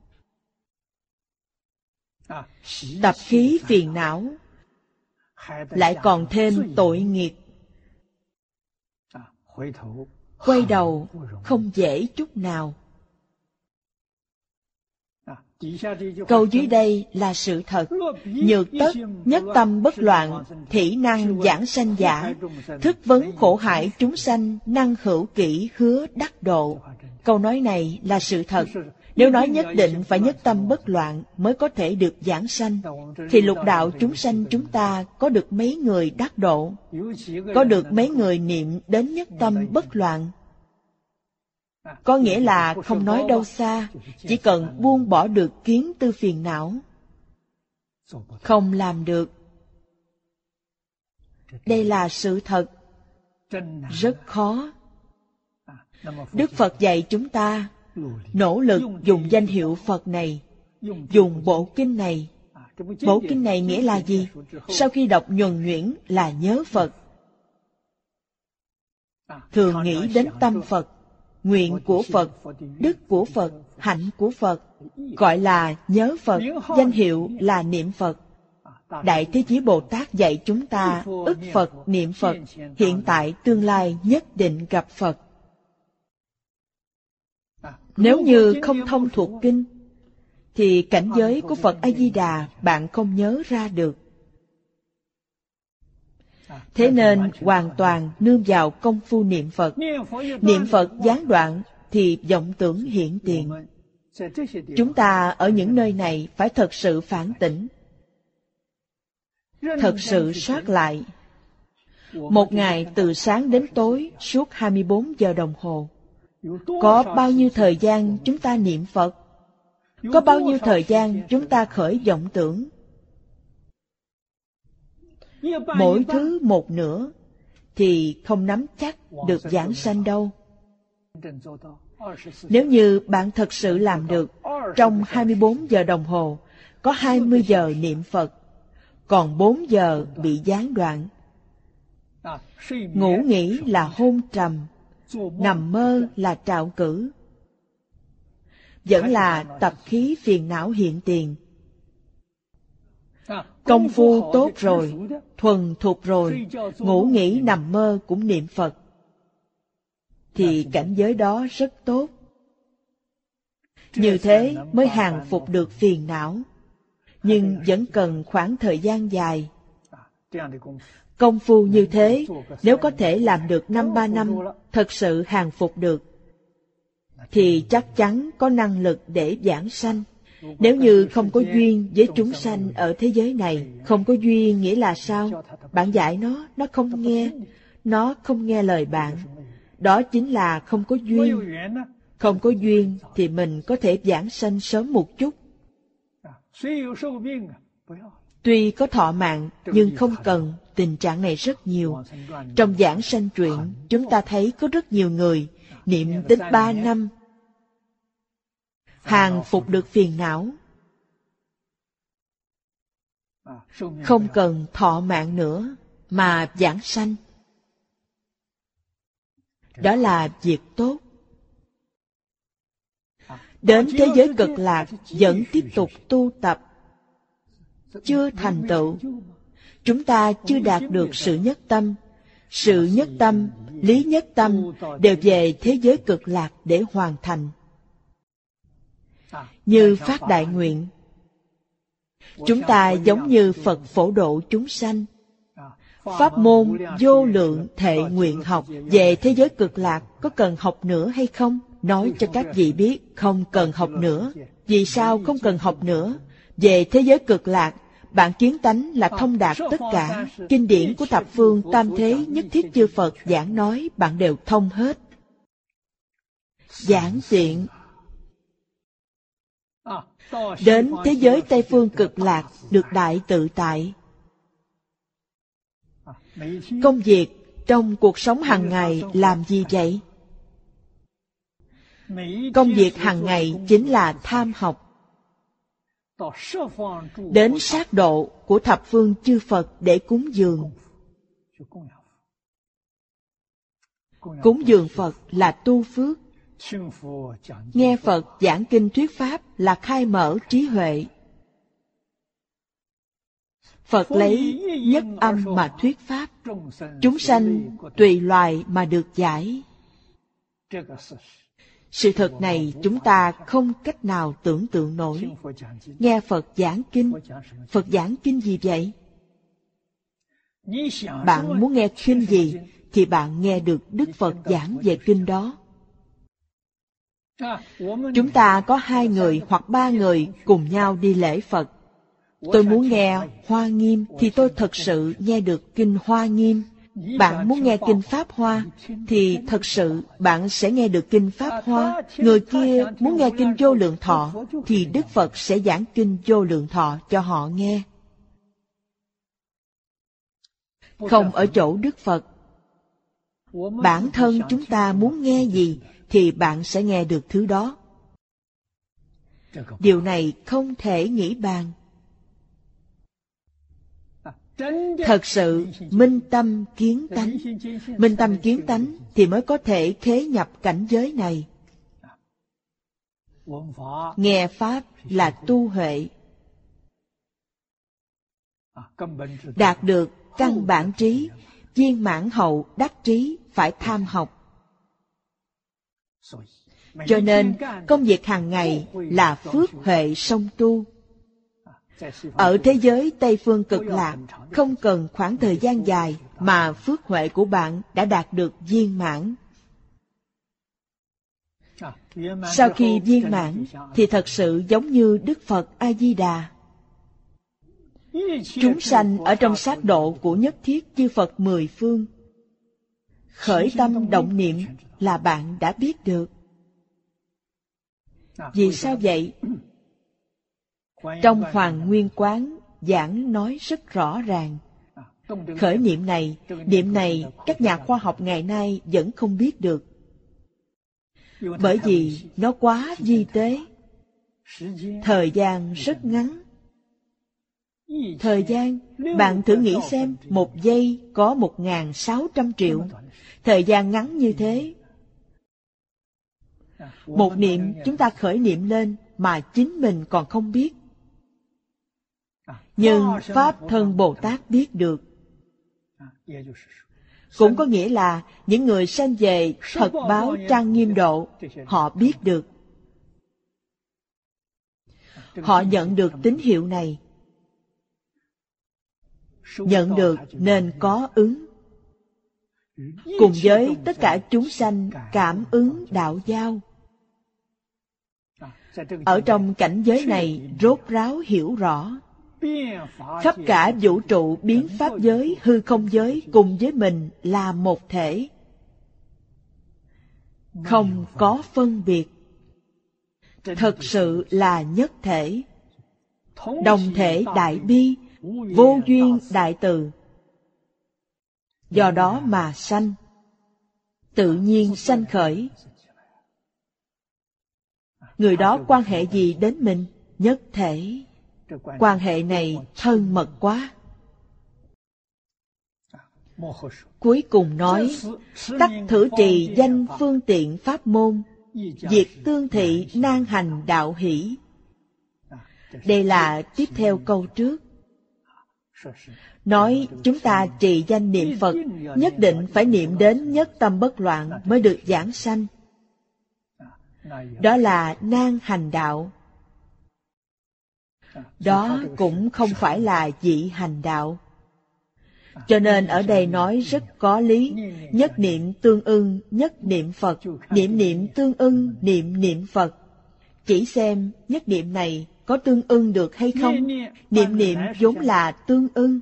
Tập khí phiền não, lại còn thêm tội nghiệp. Quay đầu không dễ chút nào. Câu dưới đây là sự thật. Nhược tất nhất tâm bất loạn, thỉ năng giảng sanh giả, thức vấn khổ hại chúng sanh, năng hữu kỷ hứa đắc độ. Câu nói này là sự thật. Nếu nói nhất định phải nhất tâm bất loạn mới có thể được giảng sanh, thì lục đạo chúng sanh chúng ta có được mấy người đắc độ? Có được mấy người niệm đến nhất tâm bất loạn? Có nghĩa là không nói đâu xa, chỉ cần buông bỏ được kiến tư phiền não. Không làm được. Đây là sự thật. Rất khó. Đức Phật dạy chúng ta nỗ lực dùng danh hiệu Phật này, dùng bộ kinh này. Bộ kinh này nghĩa là gì? Sau khi đọc nhuần nhuyễn là nhớ Phật. Thường nghĩ đến tâm Phật, nguyện của Phật, đức của Phật, hạnh của Phật, gọi là nhớ Phật, danh hiệu là niệm Phật. Đại Thế Chí Bồ Tát dạy chúng ta ức Phật, niệm Phật, hiện tại tương lai nhất định gặp Phật. Nếu như không thông thuộc kinh, thì cảnh giới của Phật A-di-đà bạn không nhớ ra được. Thế nên hoàn toàn nương vào công phu niệm Phật. Niệm Phật gián đoạn thì vọng tưởng hiện tiền. Chúng ta ở những nơi này phải thật sự phản tỉnh, thật sự soát lại. Một ngày từ sáng đến tối suốt 24 giờ đồng hồ, có bao nhiêu thời gian chúng ta niệm Phật? Có bao nhiêu thời gian chúng ta khởi vọng tưởng? Mỗi thứ một nửa thì không nắm chắc được vãng sanh đâu. Nếu như bạn thật sự làm được, trong 24 giờ đồng hồ có 20 giờ niệm Phật, còn 4 giờ bị gián đoạn. Ngủ nghỉ là hôn trầm, nằm mơ là trạo cử, vẫn là tập khí phiền não hiện tiền. Công phu tốt rồi, thuần thục rồi, ngủ nghỉ nằm mơ cũng niệm Phật, thì cảnh giới đó rất tốt. Như thế mới hàng phục được phiền não, nhưng vẫn cần khoảng thời gian dài. Công phu như thế, nếu có thể làm được 5-3 năm, thật sự hàng phục được, thì chắc chắn có năng lực để vãng sanh. Nếu như không có duyên với chúng sanh ở thế giới này, không có duyên nghĩa là sao? Bạn dạy nó không nghe lời bạn. Đó chính là không có duyên. Không có duyên thì mình có thể vãng sanh sớm một chút. Tuy có thọ mạng, nhưng không cần. Tình trạng này rất nhiều. Trong giảng sanh truyện, chúng ta thấy có rất nhiều người niệm đến 3 năm, hàng phục được phiền não, không cần thọ mạng nữa mà vãng sanh. Đó là việc tốt. Đến thế giới cực lạc vẫn tiếp tục tu tập, chưa thành tựu. Chúng ta chưa đạt được sự nhất tâm. Sự nhất tâm, lý nhất tâm đều về thế giới cực lạc để hoàn thành. Như phát đại nguyện, chúng ta giống như Phật phổ độ chúng sanh. Pháp môn vô lượng thệ nguyện học về thế giới cực lạc có cần học nữa hay không? Nói cho các vị biết, không cần học nữa. Vì sao không cần học nữa? Về thế giới cực lạc, bạn kiến tánh là thông đạt tất cả. Kinh điển của thập phương tam thế nhất thiết chư Phật giảng nói, bạn đều thông hết. Giảng tiện. Đến thế giới Tây phương cực lạc được đại tự tại. Công việc trong cuộc sống hàng ngày làm gì vậy? Công việc hàng ngày chính là tham học. Đến sát độ của thập phương chư Phật để cúng dường. Cúng dường Phật là tu phước. Nghe Phật giảng kinh thuyết pháp là khai mở trí huệ. Phật lấy nhất âm mà thuyết pháp, chúng sanh tùy loài mà được giải. Sự thật này chúng ta không cách nào tưởng tượng nổi. Nghe Phật giảng kinh. Phật giảng kinh gì vậy? Bạn muốn nghe kinh gì thì bạn nghe được Đức Phật giảng về kinh đó. Chúng ta có 2 người hoặc 3 người cùng nhau đi lễ Phật. Tôi muốn nghe Hoa Nghiêm thì tôi thật sự nghe được kinh Hoa Nghiêm. Bạn muốn nghe kinh Pháp Hoa thì thật sự bạn sẽ nghe được kinh Pháp Hoa. Người kia muốn nghe kinh Vô Lượng Thọ thì Đức Phật sẽ giảng kinh Vô Lượng Thọ cho họ nghe. Không ở chỗ Đức Phật. Bản thân chúng ta muốn nghe gì thì bạn sẽ nghe được thứ đó. Điều này không thể nghĩ bàn. thật sự minh tâm kiến tánh. Minh tâm kiến tánh thì mới có thể khế nhập cảnh giới này. Nghe Pháp là tu huệ, đạt được căn bản trí, viên mãn hậu đắc trí phải tham học. Cho nên công việc hàng ngày là phước huệ song tu. Ở thế giới Tây Phương Cực Lạc, không cần khoảng thời gian dài mà phước huệ của bạn đã đạt được viên mãn. Sau khi viên mãn thì thật sự giống như Đức Phật A-di-đà. Chúng sanh ở trong sát độ của nhất thiết chư Phật mười phương, khởi tâm động niệm là bạn đã biết được. Vì sao vậy? Trong Hoàng Nguyên Quán giảng nói rất rõ ràng. Khởi niệm này các nhà khoa học ngày nay vẫn không biết được. Bởi vì nó quá vi tế. Thời gian rất ngắn. Thời gian, bạn thử nghĩ xem, 1 giây có 1.600 triệu. Thời gian ngắn như thế. Một niệm chúng ta khởi niệm lên mà chính mình còn không biết. Nhưng Pháp Thân Bồ Tát biết được. Cũng có nghĩa là những người sanh về thật báo trang nghiêm độ, họ biết được. Họ nhận được tín hiệu này. Nhận được nên có ứng. Cùng với tất cả chúng sanh cảm ứng đạo giao. Ở trong cảnh giới này rốt ráo hiểu rõ. Khắp cả vũ trụ biến pháp giới, hư không giới cùng với mình là một thể. Không có phân biệt. Thật sự là nhất thể. Đồng thể đại bi, vô duyên đại từ. Do đó mà sanh. Tự nhiên sanh khởi. Người đó quan hệ gì đến mình? Nhất thể. Quan hệ này thân mật quá. Cuối cùng nói, tắc thử trì danh phương tiện pháp môn, diệt tương thị nan hành đạo hỷ. Đây là tiếp theo câu trước. Nói chúng ta trì danh niệm Phật, nhất định phải niệm đến nhất tâm bất loạn mới được giảng sanh. Đó là nan hành đạo. Đó cũng không phải là dị hành đạo. Cho nên ở đây nói rất có lý. Nhất niệm tương ưng nhất niệm Phật, niệm niệm tương ưng niệm niệm Phật. Chỉ xem nhất niệm này có tương ưng được hay không. Niệm niệm vốn là tương ưng.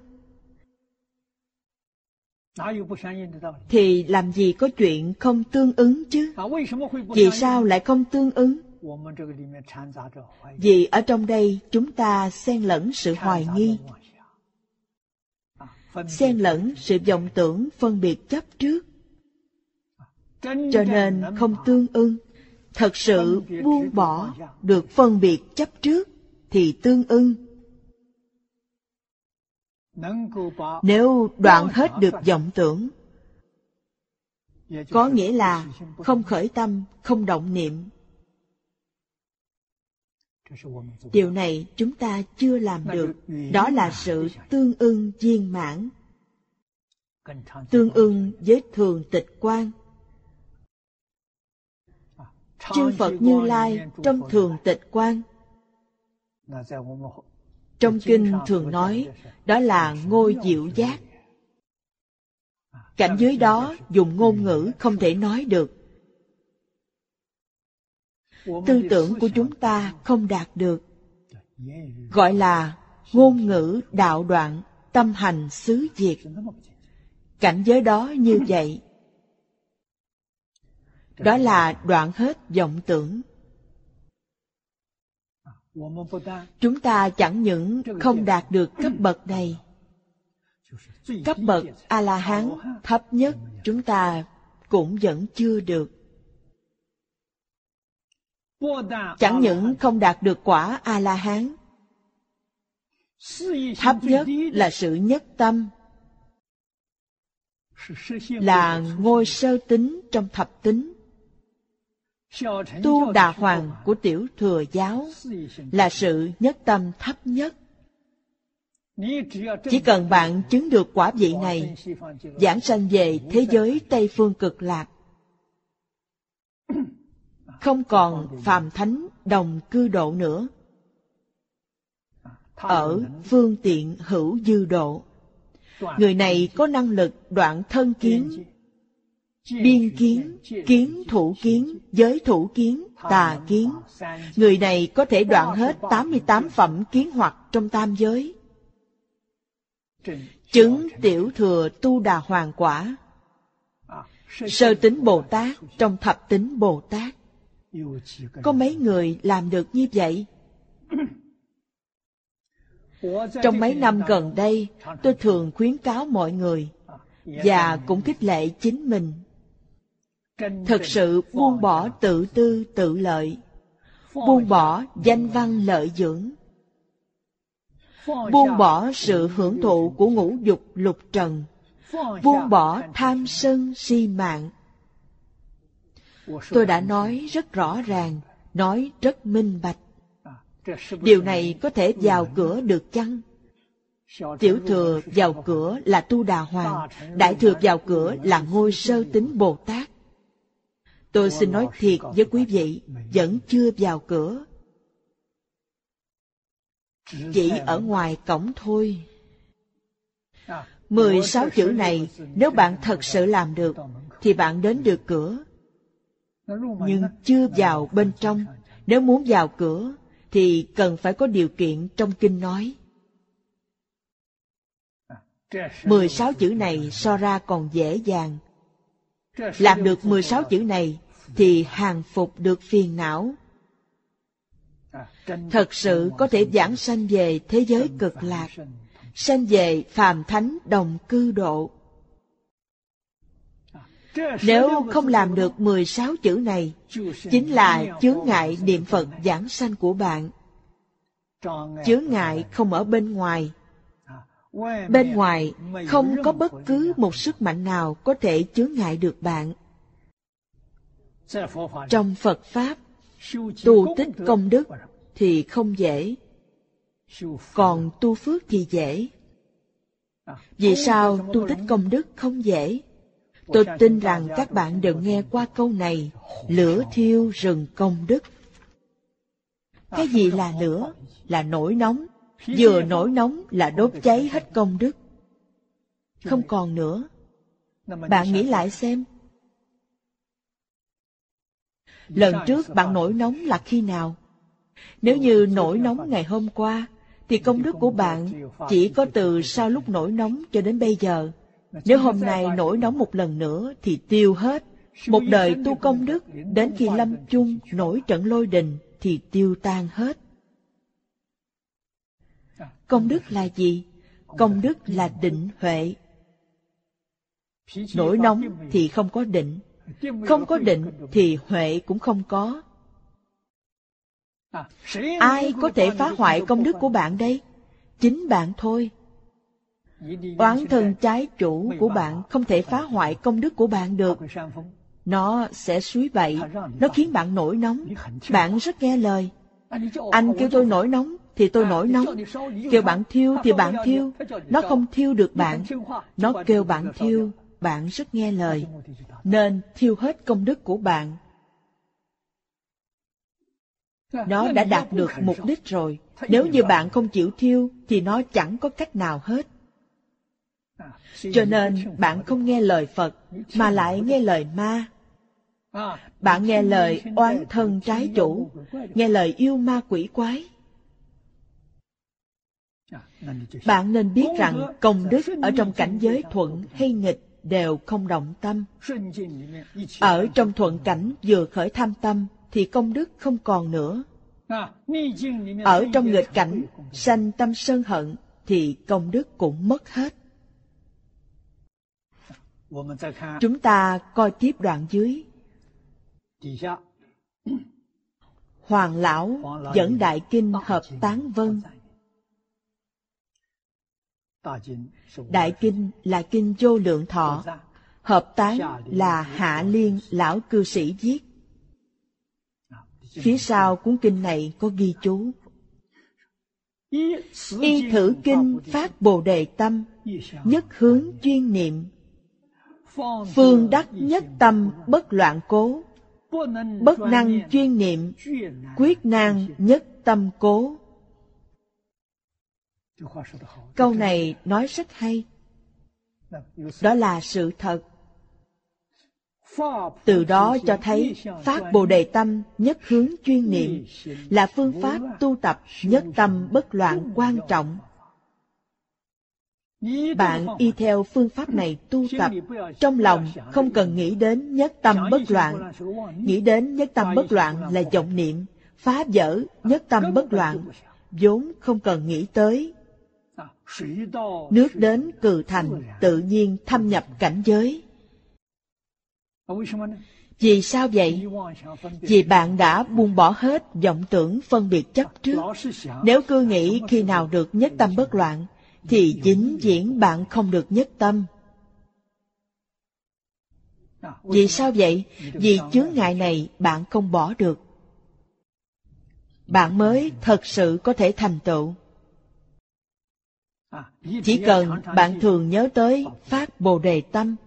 Thì làm gì có chuyện không tương ứng chứ? Vì sao lại không tương ứng? Vì ở trong đây chúng ta xen lẫn sự hoài nghi, xen lẫn sự vọng tưởng phân biệt chấp trước. Cho nên không tương ưng. Thật sự buông bỏ được phân biệt chấp trước thì tương ưng. Nếu đoạn hết được vọng tưởng, có nghĩa là không khởi tâm, không động niệm. Điều này chúng ta chưa làm được. Đó là sự tương ưng viên mãn. Tương ưng với thường tịch quan. Chư Phật Như Lai trong thường tịch quan. Trong kinh thường nói, đó là ngôi diệu giác. Cảnh giới đó dùng ngôn ngữ không thể nói được. Tư tưởng của chúng ta không đạt được. Gọi là ngôn ngữ đạo đoạn, tâm hành xứ diệt. Cảnh giới đó như vậy. Đó là đoạn hết vọng tưởng. Chúng ta chẳng những không đạt được cấp bậc này, cấp bậc A-la-hán thấp nhất chúng ta cũng vẫn chưa được. Chẳng những không đạt được quả A-la-hán, Thấp nhất là sự nhất tâm, là ngôi sơ tính trong thập tính. Tu Đà Hoàng của Tiểu Thừa giáo là sự nhất tâm thấp nhất. Chỉ cần bạn chứng được quả vị này, giảng sanh về thế giới Tây Phương Cực Lạc, không còn phàm thánh đồng cư độ nữa. Ở phương tiện hữu dư độ, người này có năng lực đoạn thân kiến, biên kiến, kiến thủ kiến, giới thủ kiến, tà kiến. Người này có thể đoạn hết 88 phẩm kiến hoặc trong tam giới. Chứng Tiểu Thừa Tu Đà Hoàng quả. Sơ tính Bồ Tát trong thập tính Bồ Tát, có mấy người làm được như vậy? Trong mấy năm gần đây, tôi thường khuyến cáo mọi người, và cũng khích lệ chính mình, thực sự buông bỏ tự tư tự lợi, buông bỏ danh văn lợi dưỡng, buông bỏ sự hưởng thụ của ngũ dục lục trần, buông bỏ tham sân si mạng. Tôi đã nói rất rõ ràng, nói rất minh bạch. Điều này có thể vào cửa được chăng? Tiểu Thừa vào cửa là Tu Đà Hoàng, Đại Thừa vào cửa là ngôi sơ tính Bồ Tát. Tôi xin nói thiệt với quý vị, vẫn chưa vào cửa. Chỉ ở ngoài cổng thôi. 16 chữ này, nếu bạn thật sự làm được, thì bạn đến được cửa. Nhưng chưa vào bên trong. Nếu muốn vào cửa, thì cần phải có điều kiện trong kinh nói. 16 chữ này so ra còn dễ dàng. Làm được 16 chữ này, thì hàng phục được phiền não. Thật sự có thể giảng sanh về thế giới cực lạc, sanh về phàm thánh đồng cư độ. Nếu không làm được 16 chữ này, chính là chướng ngại niệm Phật giảng sanh của bạn. Chướng ngại không ở bên ngoài. Bên ngoài không có bất cứ một sức mạnh nào có thể chướng ngại được bạn. Trong Phật Pháp, tu tích công đức thì không dễ, còn tu phước thì dễ. Vì sao tu tích công đức không dễ? Tôi tin rằng các bạn đều nghe qua câu này, lửa thiêu rừng công đức. Cái gì là lửa? Là nổi nóng. Vừa nổi nóng là đốt cháy hết công đức. Không còn nữa. Bạn nghĩ lại xem. Lần trước bạn nổi nóng là khi nào? Nếu như nổi nóng ngày hôm qua, thì công đức của bạn chỉ có từ sau lúc nổi nóng cho đến bây giờ. Nếu hôm nay nổi nóng một lần nữa thì tiêu hết. Một đời tu công đức, đến khi lâm chung nổi trận lôi đình thì tiêu tan hết. Công đức là gì? Công đức là định huệ. Nổi nóng thì không có định. Không có định thì huệ cũng không có. Ai có thể phá hoại công đức của bạn đây? Chính bạn thôi. Oán thân trái chủ của bạn không thể phá hoại công đức của bạn được. Nó sẽ suối bậy, nó khiến bạn nổi nóng. Bạn rất nghe lời. Anh kêu tôi nổi nóng thì tôi nổi nóng, kêu bạn thiêu thì bạn thiêu. Nó không thiêu được bạn. Nó kêu bạn thiêu, bạn rất nghe lời, nên thiêu hết công đức của bạn. Nó đã đạt được mục đích rồi. Nếu như bạn không chịu thiêu thì nó chẳng có cách nào hết. Cho nên bạn không nghe lời Phật mà lại nghe lời ma. Bạn nghe lời oán thân trái chủ, nghe lời yêu ma quỷ quái. Bạn nên biết rằng công đức ở trong cảnh giới thuận hay nghịch đều không động tâm. Ở trong thuận cảnh vừa khởi tham tâm thì công đức không còn nữa. Ở trong nghịch cảnh sanh tâm sân hận thì công đức cũng mất hết. Chúng ta coi tiếp đoạn dưới. Hoàng lão dẫn đại kinh hợp tán vân. Đại kinh là kinh Vô Lượng Thọ, hợp tán là Hạ Liên lão cư sĩ viết. Phía sau cuốn kinh này có ghi chú: y thử kinh phát Bồ Đề tâm, nhất hướng chuyên niệm, phương đắc nhất tâm bất loạn cố, bất năng chuyên niệm, quyết nan nhất tâm cố. Câu này nói rất hay. Đó là sự thật. Từ đó cho thấy phát Bồ Đề tâm nhất hướng chuyên niệm là phương pháp tu tập nhất tâm bất loạn quan trọng. Bạn y theo phương pháp này tu tập, trong lòng không cần nghĩ đến nhất tâm bất loạn. Nghĩ đến nhất tâm bất loạn là vọng niệm, phá vỡ nhất tâm bất loạn, vốn không cần nghĩ tới. Nước đến cừ thành, tự nhiên thâm nhập cảnh giới. Vì sao vậy? Vì bạn đã buông bỏ hết vọng tưởng phân biệt chấp trước. Nếu cứ nghĩ khi nào được nhất tâm bất loạn, thì vĩnh viễn bạn không được nhất tâm. Vì sao vậy? Vì chướng ngại này bạn không bỏ được. Bạn mới thật sự có thể thành tựu. Chỉ cần bạn thường nhớ tới phát Bồ Đề tâm.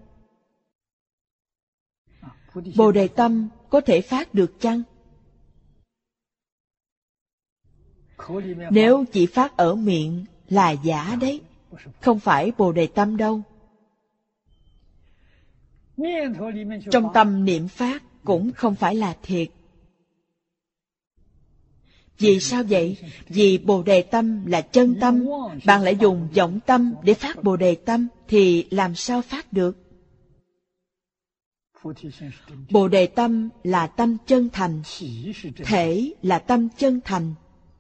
Bồ Đề tâm có thể phát được chăng? Nếu chỉ phát ở miệng là giả đấy, không phải Bồ Đề tâm đâu. Trong tâm niệm phát cũng không phải là thiệt. Vì sao vậy? Vì Bồ Đề tâm là chân tâm, bạn lại dùng vọng tâm để phát Bồ Đề tâm, thì làm sao phát được? Bồ Đề tâm là tâm chân thành, thể là tâm chân thành.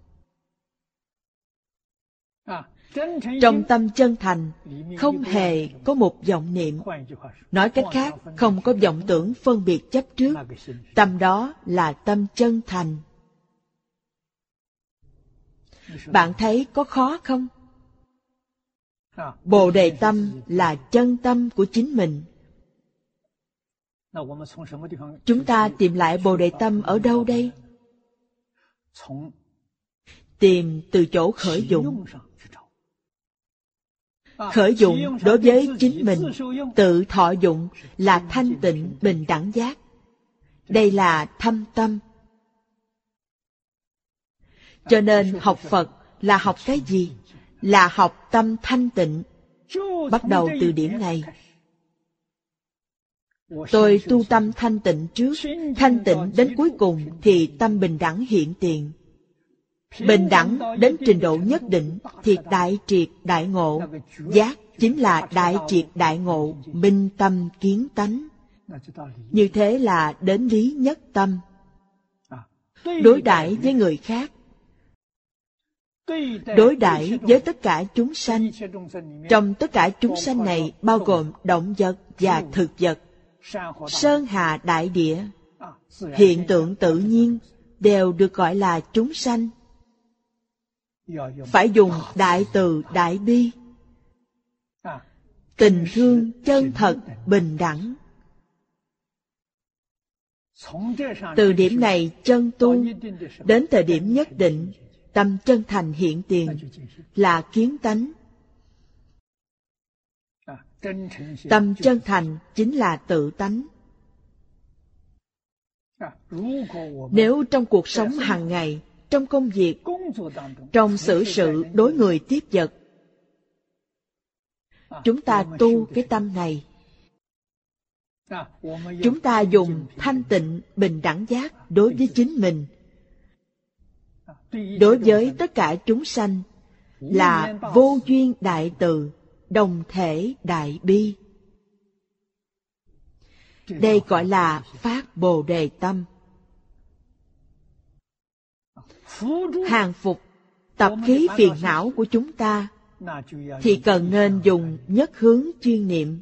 Trong tâm chân thành không hề có một vọng niệm. Nói cách khác, không có vọng tưởng phân biệt chấp trước. Tâm đó là tâm chân thành. Bạn thấy có khó không? Bồ Đề tâm là chân tâm của chính mình. Chúng ta tìm lại Bồ Đề tâm ở đâu đây? Tìm từ chỗ khởi dụng. Khởi dụng đối với chính mình, tự thọ dụng là thanh tịnh bình đẳng giác. Đây là thâm tâm. Cho nên học Phật là học cái gì? Là học tâm thanh tịnh. Bắt đầu từ điểm này. Tôi tu tâm thanh tịnh trước, thanh tịnh đến cuối cùng thì tâm bình đẳng hiện tiền. Bình đẳng đến trình độ nhất định thì đại triệt đại ngộ. Giác chính là đại triệt đại ngộ, minh tâm kiến tánh. Như thế là đến lý nhất tâm. Đối đãi với người khác, đối đãi với tất cả chúng sanh. Trong tất cả chúng sanh này bao gồm động vật và thực vật, sơn hà đại địa, hiện tượng tự nhiên đều được gọi là chúng sanh. Phải dùng đại từ đại bi, tình thương chân thật bình đẳng. Từ điểm này chân tu, đến thời điểm nhất định, tâm chân thành hiện tiền là kiến tánh. Tâm chân thành chính là tự tánh. Nếu trong cuộc sống hàng ngày, trong công việc, trong xử sự đối người tiếp vật, chúng ta tu cái tâm này, chúng ta dùng thanh tịnh bình đẳng giác đối với chính mình, đối với tất cả chúng sanh là vô duyên đại từ, đồng thể đại bi. Đây gọi là phát Bồ Đề tâm. Hàng phục tập khí phiền não của chúng ta thì cần nên dùng nhất hướng chuyên niệm.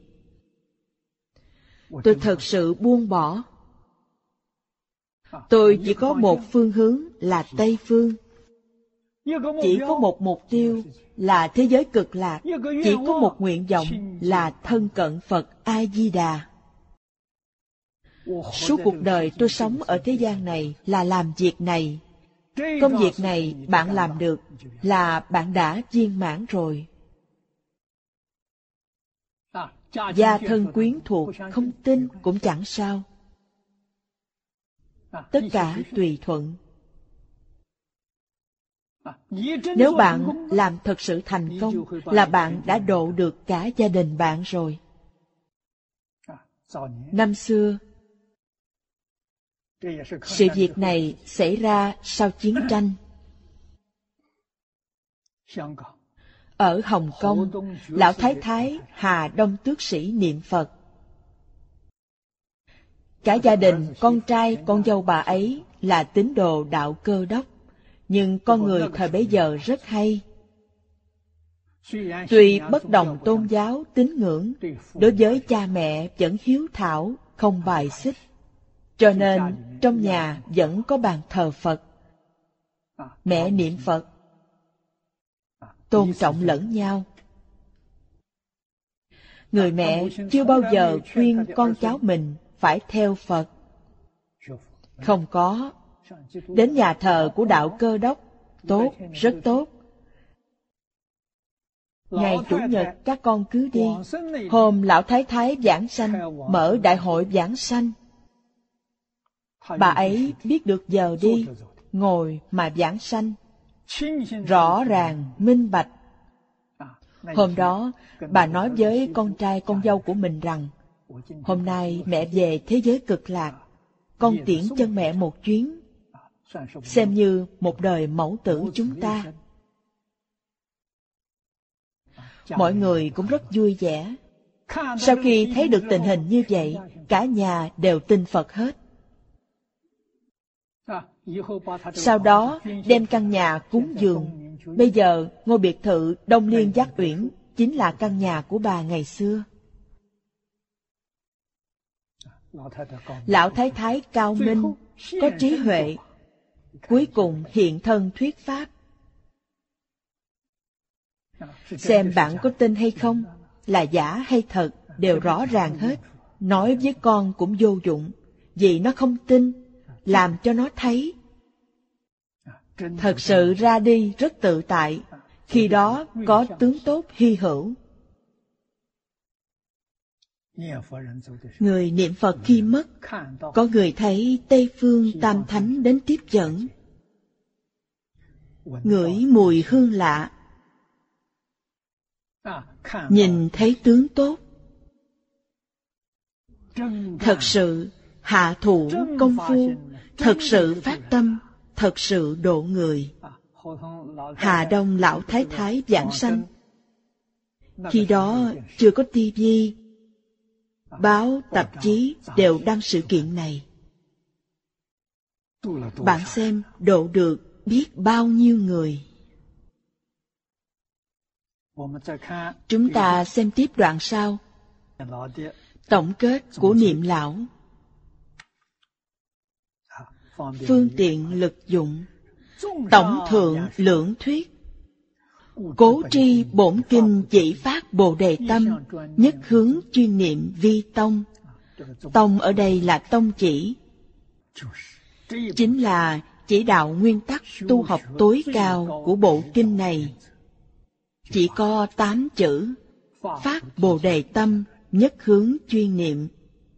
Tôi thật sự buông bỏ. Tôi chỉ có một phương hướng là Tây phương. Chỉ có một mục tiêu là thế giới cực lạc, chỉ có một nguyện vọng là thân cận Phật A-di-đà. Suốt cuộc đời tôi sống ở thế gian này là làm việc này. Công việc này bạn làm được là bạn đã viên mãn rồi. Gia thân quyến thuộc không tin cũng chẳng sao. Tất cả tùy thuận. Nếu bạn làm thật sự thành công là bạn đã độ được cả gia đình bạn rồi. Năm xưa, sự việc này xảy ra sau chiến tranh. Ở Hồng Kông, Lão Thái Thái Hà Đông Tước Sĩ niệm Phật. Cả gia đình, con trai, con dâu bà ấy là tín đồ đạo Cơ Đốc. Nhưng con người thời bấy giờ rất hay. Tuy bất đồng tôn giáo, tín ngưỡng, đối với cha mẹ vẫn hiếu thảo, không bài xích. Cho nên trong nhà vẫn có bàn thờ Phật. Mẹ niệm Phật, tôn trọng lẫn nhau. Người mẹ chưa bao giờ khuyên con cháu mình phải theo Phật. Không có. Đến nhà thờ của đạo Cơ Đốc, tốt, rất tốt. Ngày Chủ nhật các con cứ đi. Hôm Lão Thái Thái giảng sanh, mở đại hội giảng sanh. Bà ấy biết được giờ đi, ngồi mà giảng sanh. Rõ ràng, minh bạch. Hôm đó, bà nói với con trai con dâu của mình rằng, hôm nay mẹ về thế giới cực lạc, con tiễn chân mẹ một chuyến, xem như một đời mẫu tử chúng ta. Mọi người cũng rất vui vẻ. Sau khi thấy được tình hình như vậy, cả nhà đều tin Phật hết. Sau đó đem căn nhà cúng dường. Bây giờ ngôi biệt thự Đông Liên Giác Uyển chính là căn nhà của bà ngày xưa. Lão Thái Thái cao minh, có trí huệ, cuối cùng hiện thân thuyết pháp. Xem bạn có tin hay không, là giả hay thật, đều rõ ràng hết. Nói với con cũng vô dụng, vì nó không tin, làm cho nó thấy. Thật sự ra đi rất tự tại, khi đó có tướng tốt hy hữu. Người niệm Phật khi mất, có người thấy Tây Phương Tam Thánh đến tiếp dẫn. Ngửi mùi hương lạ, nhìn thấy tướng tốt. Thật sự hạ thủ công phu, thật sự phát tâm, thật sự độ người. Hà Đông Lão Thái Thái giảng sanh. Khi đó chưa có tivi, báo, tạp chí đều đăng sự kiện này. Bạn xem độ được biết bao nhiêu người. Chúng ta xem tiếp đoạn sau. Tổng kết của niệm lão. Phương tiện lực dụng, tổng thượng lượng thuyết. Cố tri bổn kinh chỉ phát Bồ Đề tâm, nhất hướng chuyên niệm vi tông. Tông ở đây là tông chỉ, chính là chỉ đạo nguyên tắc tu học tối cao của bộ kinh này. Chỉ có 8 chữ: phát Bồ Đề tâm, nhất hướng chuyên niệm.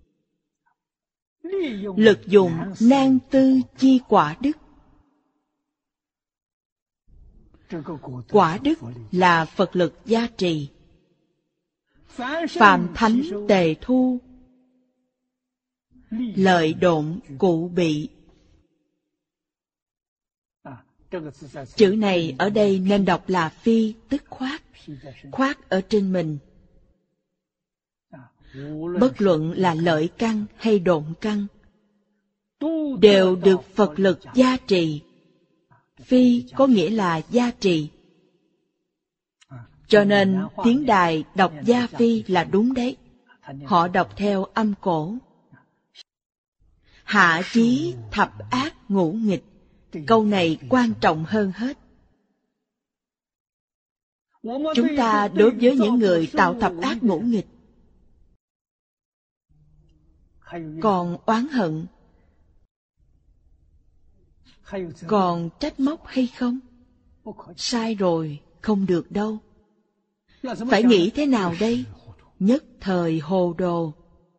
Lực dụng nan tư chi quả đức. Quả đức là Phật lực gia trì. Phạm thánh tề thu, lợi độn cụ bị. Chữ này ở đây nên đọc là phi, tức khoác. Khoác ở trên mình. Bất luận là lợi căn hay độn căn, đều được Phật lực gia trì. Phi có nghĩa là gia trì. Cho nên tiếng Đài đọc gia phi là đúng đấy. Họ đọc theo âm cổ. Hạ chí thập ác ngũ nghịch. Câu này quan trọng hơn hết. Chúng ta đối với những người tạo thập ác ngũ nghịch còn oán hận, còn trách móc hay không? Sai rồi, không được đâu. Phải nghĩ thế nào đây? Nhất thời hồ đồ.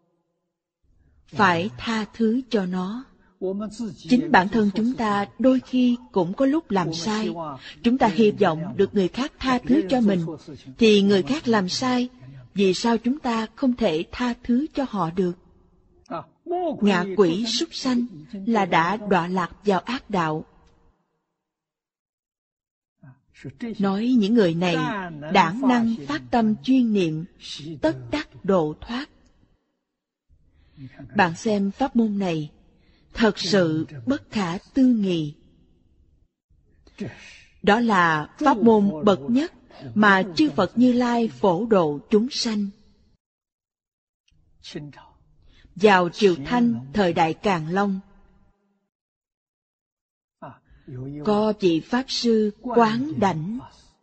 Phải tha thứ cho nó. Chính bản thân chúng ta đôi khi cũng có lúc làm sai. Chúng ta hy vọng được người khác tha thứ cho mình, thì người khác làm sai, vì sao chúng ta không thể tha thứ cho họ được? Ngạ quỷ súc sanh là đã đọa lạc vào ác đạo. Nói những người này đãng năng phát tâm chuyên niệm, tất đắc độ thoát. Bạn xem pháp môn này thật sự bất khả tư nghị. Đó là pháp môn bậc nhất mà chư Phật Như Lai phổ độ chúng sanh. Vào triều Thanh thời đại Càn Long, có vị Pháp Sư Quán Đảnh,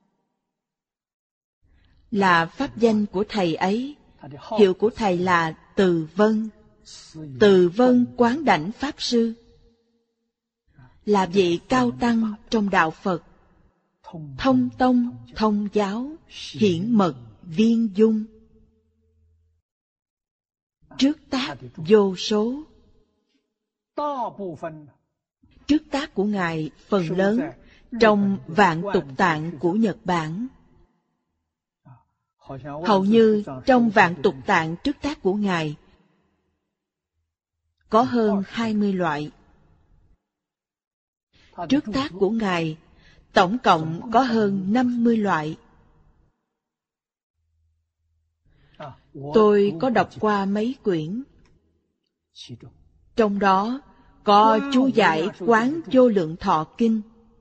là pháp danh của thầy ấy. Hiệu của thầy là Từ Vân. Từ Vân Quán Đảnh Pháp Sư là vị cao tăng trong đạo Phật, thông tông, thông giáo, hiển mật, viên dung, trước tác vô số. Trước tác của Ngài phần lớn trong Vạn Tục Tạng của Nhật Bản. Hầu như trong Vạn Tục Tạng trước tác của Ngài có hơn 20 loại. Trước tác của Ngài tổng cộng có hơn 50 loại. Tôi có đọc qua mấy quyển. Trong đó có chú giải Quán Vô Lượng Thọ Kinh.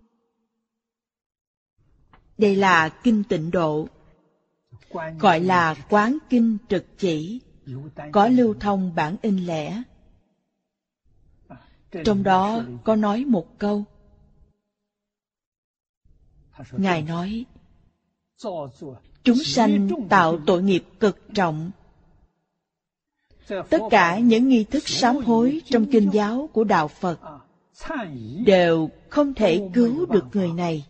Đây là kinh Tịnh Độ, gọi là Quán Kinh Trực Chỉ, có lưu thông bản in lẻ. Trong đó có nói một câu. Ngài nói, chúng sanh tạo tội nghiệp cực trọng. Tất cả những nghi thức sám hối trong kinh giáo của đạo Phật đều không thể cứu được người này.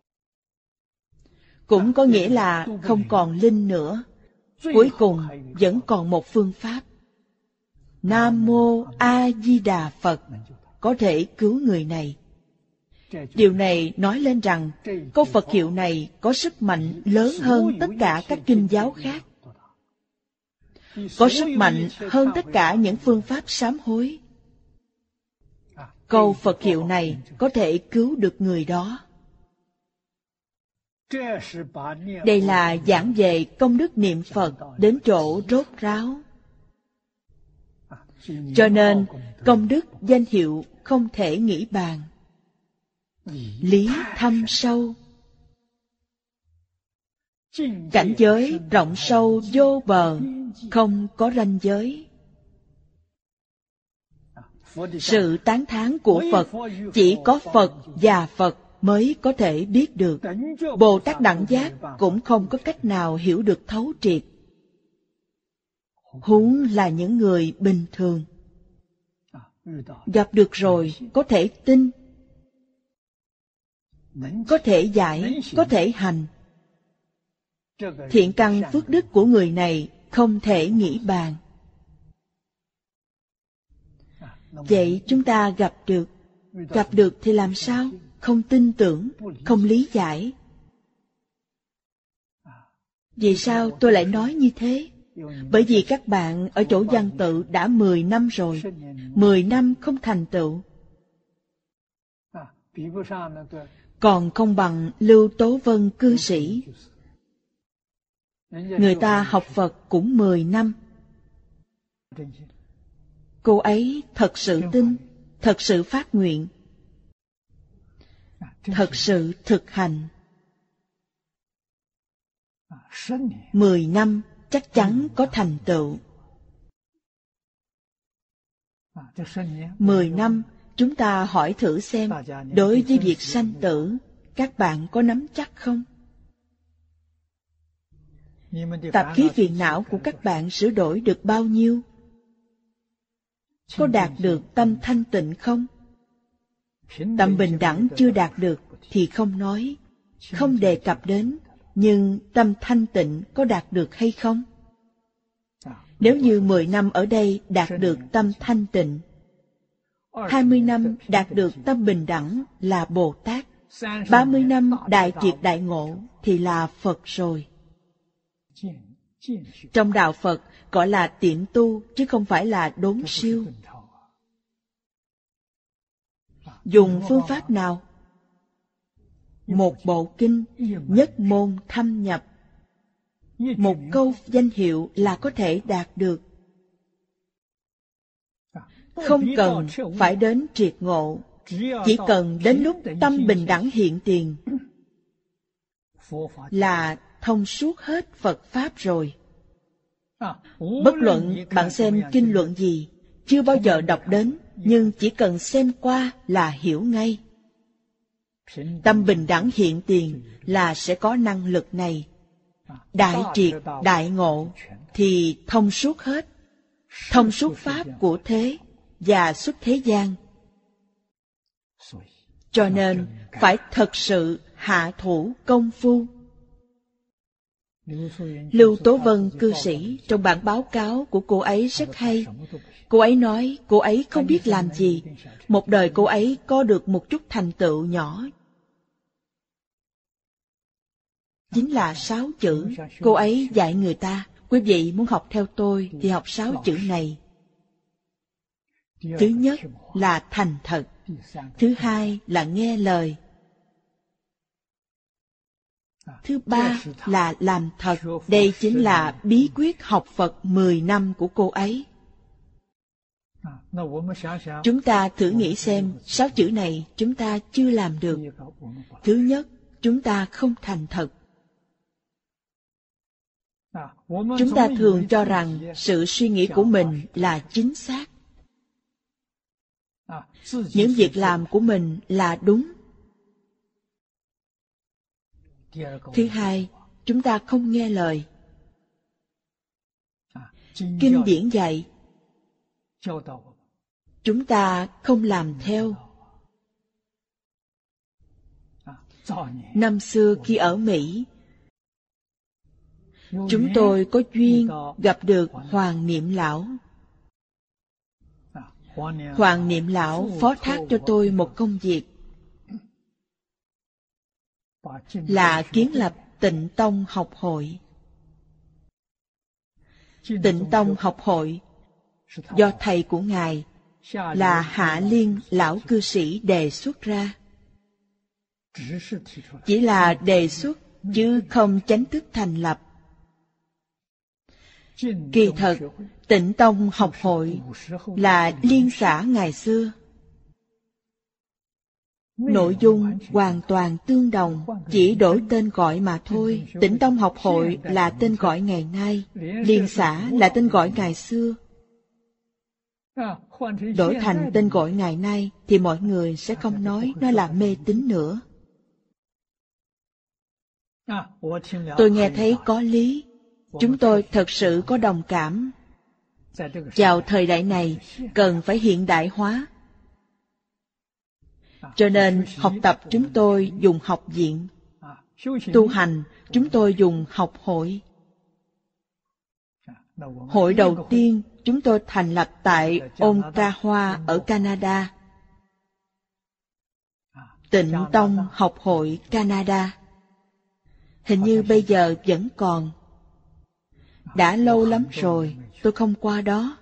Cũng có nghĩa là không còn linh nữa. Cuối cùng vẫn còn một phương pháp. Nam Mô A Di Đà Phật có thể cứu người này. Điều này nói lên rằng câu Phật hiệu này có sức mạnh lớn hơn tất cả các kinh giáo khác, có sức mạnh hơn tất cả những phương pháp sám hối. Câu Phật hiệu này có thể cứu được người đó. Đây là giảng về công đức niệm Phật đến chỗ rốt ráo. Cho nên công đức danh hiệu không thể nghĩ bàn. Lý thâm sâu, cảnh giới rộng sâu vô bờ, không có ranh giới. Sự tán thán của Phật chỉ có Phật và Phật mới có thể biết được. Bồ Tát Đẳng Giác cũng không có cách nào hiểu được thấu triệt, huống là những người bình thường. Gặp được rồi có thể tin, có thể giải, có thể hành. Thiện căn phước đức của người này không thể nghĩ bàn. Vậy chúng ta gặp được thì làm sao? Không tin tưởng, không lý giải. Vì sao tôi lại nói như thế? Bởi vì các bạn ở chỗ văn tự đã 10 năm rồi, 10 năm không thành tựu. Còn không bằng Lưu Tố Vân cư sĩ. Người ta học Phật cũng 10 năm. Cô ấy thật sự tin, thật sự phát nguyện, thật sự thực hành. 10 năm chắc chắn có thành tựu. 10 năm chúng ta hỏi thử xem, đối với việc sanh tử, các bạn có nắm chắc không? Tạp khí phiền não của các bạn sửa đổi được bao nhiêu? Có đạt được tâm thanh tịnh không? Tâm bình đẳng chưa đạt được thì không nói, không đề cập đến, nhưng tâm thanh tịnh có đạt được hay không? Nếu như 10 năm ở đây đạt được tâm thanh tịnh, 20 năm đạt được tâm bình đẳng là Bồ Tát, 30 năm đại triệt đại ngộ thì là Phật rồi. Trong đạo Phật gọi là tiệm tu chứ không phải là đốn siêu. Dùng phương pháp nào? Một bộ kinh, nhất môn thâm nhập. Một câu danh hiệu là có thể đạt được. Không cần phải đến triệt ngộ, chỉ cần đến lúc tâm bình đẳng hiện tiền là thông suốt hết Phật Pháp rồi. Bất luận bạn xem kinh luận gì, chưa bao giờ đọc đến, nhưng chỉ cần xem qua là hiểu ngay. Tâm bình đẳng hiện tiền là sẽ có năng lực này. Đại triệt, đại ngộ thì thông suốt hết, thông suốt Pháp của thế và xuất thế gian. Cho nên phải thật sự hạ thủ công phu. Lưu Tố Vân cư sĩ trong bản báo cáo của cô ấy rất hay. Cô ấy nói cô ấy không biết làm gì, một đời cô ấy có được một chút thành tựu nhỏ. Chính là 6 chữ. Cô ấy dạy người ta, quý vị muốn học theo tôi thì học 6 chữ này. Thứ nhất là thành thật. Thứ hai là nghe lời. Thứ ba là làm thật. Đây chính là bí quyết học Phật 10 năm của cô ấy. Chúng ta thử nghĩ xem, 6 chữ này chúng ta chưa làm được. Thứ nhất, chúng ta không thành thật. Chúng ta thường cho rằng sự suy nghĩ của mình là chính xác. Những việc làm của mình là đúng. Thứ hai, chúng ta không nghe lời. Kinh điển dạy, chúng ta không làm theo. Năm xưa khi ở Mỹ, chúng tôi có duyên gặp được Hoàng Niệm Lão. Hoàng Niệm Lão phó thác cho tôi một công việc là kiến lập Tịnh Tông học hội. Tịnh Tông học hội do thầy của Ngài là Hạ Liên Lão cư sĩ đề xuất ra. Chỉ là đề xuất chứ không chính thức thành lập. Kỳ thật, Tịnh Tông học hội là liên xã ngày xưa. Nội dung hoàn toàn tương đồng, chỉ đổi tên gọi mà thôi. Tịnh Tông học hội là tên gọi ngày nay, liên xã là tên gọi ngày xưa. Đổi thành tên gọi ngày nay thì mọi người sẽ không nói nó là mê tín nữa. Tôi nghe thấy có lý. Chúng tôi thật sự có đồng cảm. Vào thời đại này, cần phải hiện đại hóa. Cho nên, học tập chúng tôi dùng học viện. Tu hành, chúng tôi dùng học hội. Hội đầu tiên, chúng tôi thành lập tại Ontario ở Canada. Tịnh Tông học hội Canada. Hình như bây giờ vẫn còn. Đã lâu lắm rồi, tôi không qua đó.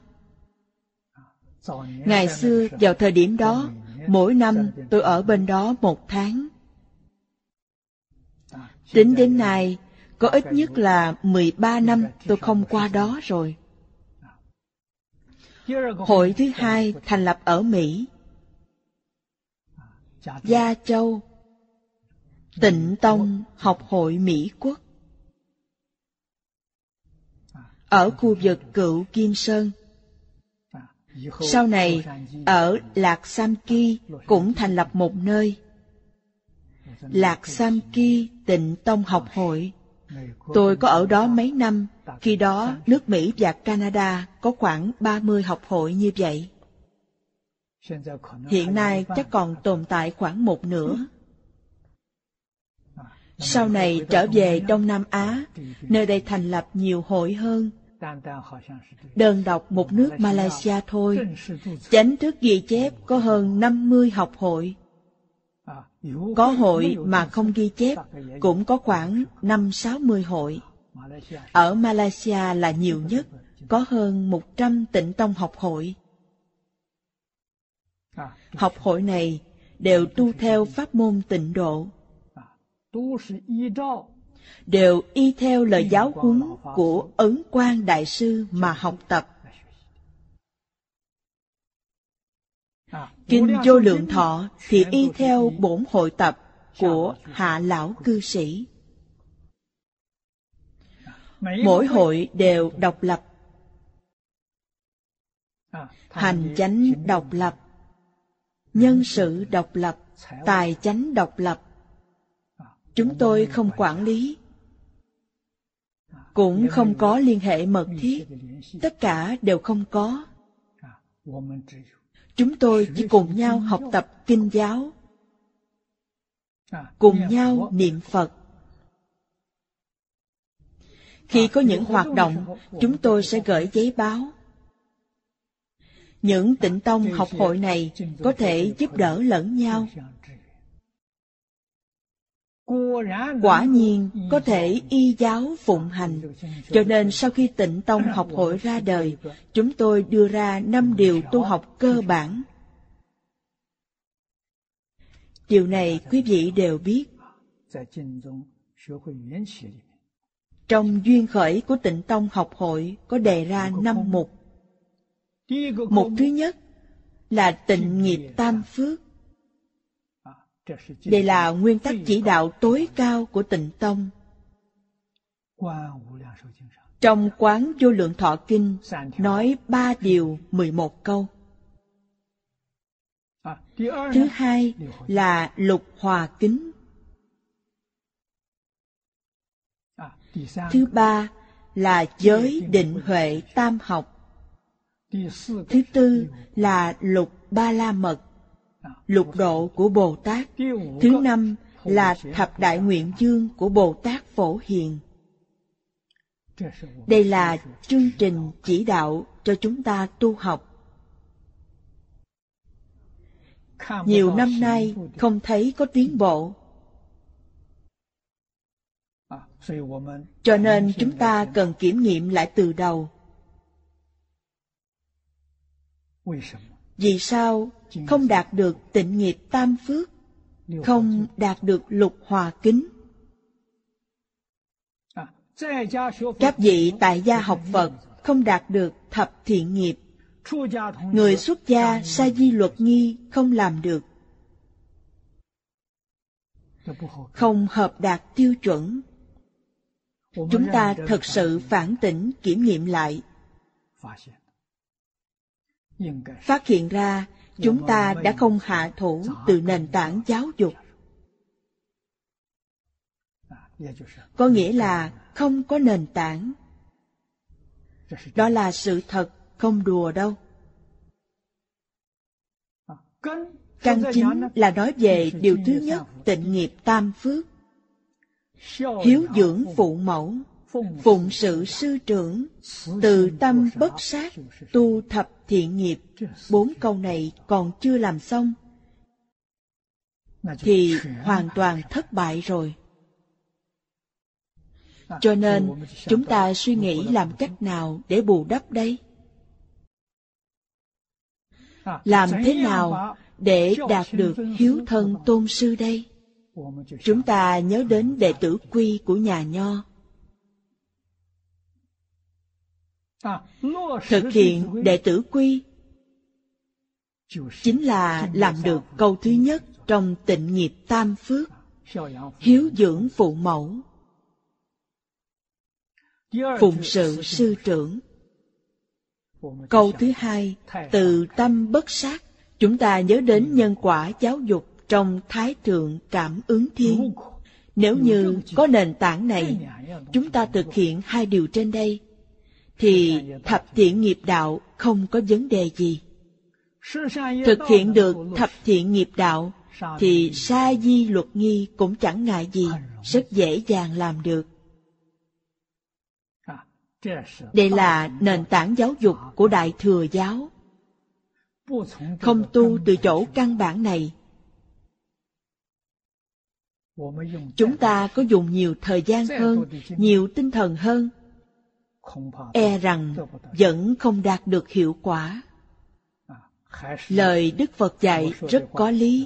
Ngày xưa, vào thời điểm đó, mỗi năm tôi ở bên đó 1 tháng. Tính đến nay, có ít nhất là 13 năm tôi không qua đó rồi. Hội thứ hai thành lập ở Mỹ. Gia Châu, Tịnh Tông học hội Mỹ Quốc. Ở khu vực Cựu Kim Sơn. Sau này, ở Lạc Sam Ki cũng thành lập một nơi. Lạc Sam Ki Tịnh Tông học hội Tôi có ở đó mấy năm, khi đó nước Mỹ và Canada có khoảng 30 học hội như vậy. Hiện nay chắc còn tồn tại khoảng một nửa. Sau này trở về Đông Nam Á, nơi đây thành lập nhiều hội hơn. Đơn độc một nước Malaysia thôi, chính thức ghi chép có hơn 50 học hội. Có hội mà không ghi chép cũng có khoảng 50-60 hội. Ở Malaysia là nhiều nhất, có hơn 100 tịnh tông học hội. Học hội này đều tu theo pháp môn tịnh độ, đều y theo lời giáo huấn của Ấn Quang Đại Sư mà học tập. Kinh Vô Lượng Thọ thì y theo bổn hội tập của Hạ Lão Cư Sĩ. Mỗi hội đều độc lập, hành chánh độc lập, nhân sự độc lập, tài chánh độc lập. Chúng tôi không quản lý, cũng không có liên hệ mật thiết, tất cả đều không có. Chúng tôi chỉ cùng nhau học tập kinh giáo, cùng nhau niệm Phật. Khi có những hoạt động, chúng tôi sẽ gửi giấy báo. Những tịnh tông học hội này có thể giúp đỡ lẫn nhau. Quả nhiên có thể y giáo phụng hành. Cho nên sau khi tịnh tông học hội ra đời, chúng tôi đưa ra 5 điều tu học cơ bản. Điều này quý vị đều biết. Trong duyên khởi của tịnh tông học hội có đề ra 5 mục. Mục thứ nhất là tịnh nghiệp tam phước. Đây là nguyên tắc chỉ đạo tối cao của tịnh tông. Trong Quán Vô Lượng Thọ Kinh nói 3 điều 11 câu. Thứ hai là lục hòa kính. Thứ ba là giới định huệ tam học. Thứ tư là lục ba la mật, lục độ của Bồ Tát. Thứ năm là thập đại nguyện dương của Bồ Tát Phổ Hiền. Đây là chương trình chỉ đạo cho chúng ta tu học. Nhiều năm nay không thấy có tiến bộ, cho nên chúng ta cần kiểm nghiệm lại từ đầu. Vì sao không đạt được tịnh nghiệp tam phước, không đạt được lục hòa kính? Các vị tại gia học Phật không đạt được thập thiện nghiệp. Người xuất gia sa di luật nghi không làm được, không hợp đạt tiêu chuẩn. Chúng ta thật sự phản tỉnh kiểm nghiệm lại, phát hiện ra chúng ta đã không hạ thủ từ nền tảng giáo dục. Có nghĩa là không có nền tảng. Đó là sự thật, không đùa đâu. Căn chính là nói về điều thứ nhất, tịnh nghiệp tam phước. Hiếu dưỡng phụ mẫu, phụng sự sư trưởng, từ tâm bất sát, tu thập thiện nghiệp. 4 câu này còn chưa làm xong thì hoàn toàn thất bại rồi. Cho nên chúng ta suy nghĩ làm cách nào để bù đắp đây? Làm thế nào để đạt được hiếu thân tôn sư đây? Chúng ta nhớ đến đệ tử quy của nhà Nho. Thực hiện đệ tử quy chính là làm được câu thứ nhất trong tịnh nghiệp tam phước, hiếu dưỡng phụ mẫu, phụng sự sư trưởng. Câu thứ hai, từ tâm bất sát, chúng ta nhớ đến nhân quả giáo dục trong Thái Thượng Cảm Ứng Thiên. Nếu như có nền tảng này, chúng ta thực hiện 2 điều trên đây, thì thập thiện nghiệp đạo không có vấn đề gì. Thực hiện được thập thiện nghiệp đạo, thì sa di luật nghi cũng chẳng ngại gì, rất dễ dàng làm được. Đây là nền tảng giáo dục của Đại Thừa Giáo. Không tu từ chỗ căn bản này, chúng ta có dùng nhiều thời gian hơn, nhiều tinh thần hơn, e rằng vẫn không đạt được hiệu quả. Lời Đức Phật dạy rất có lý.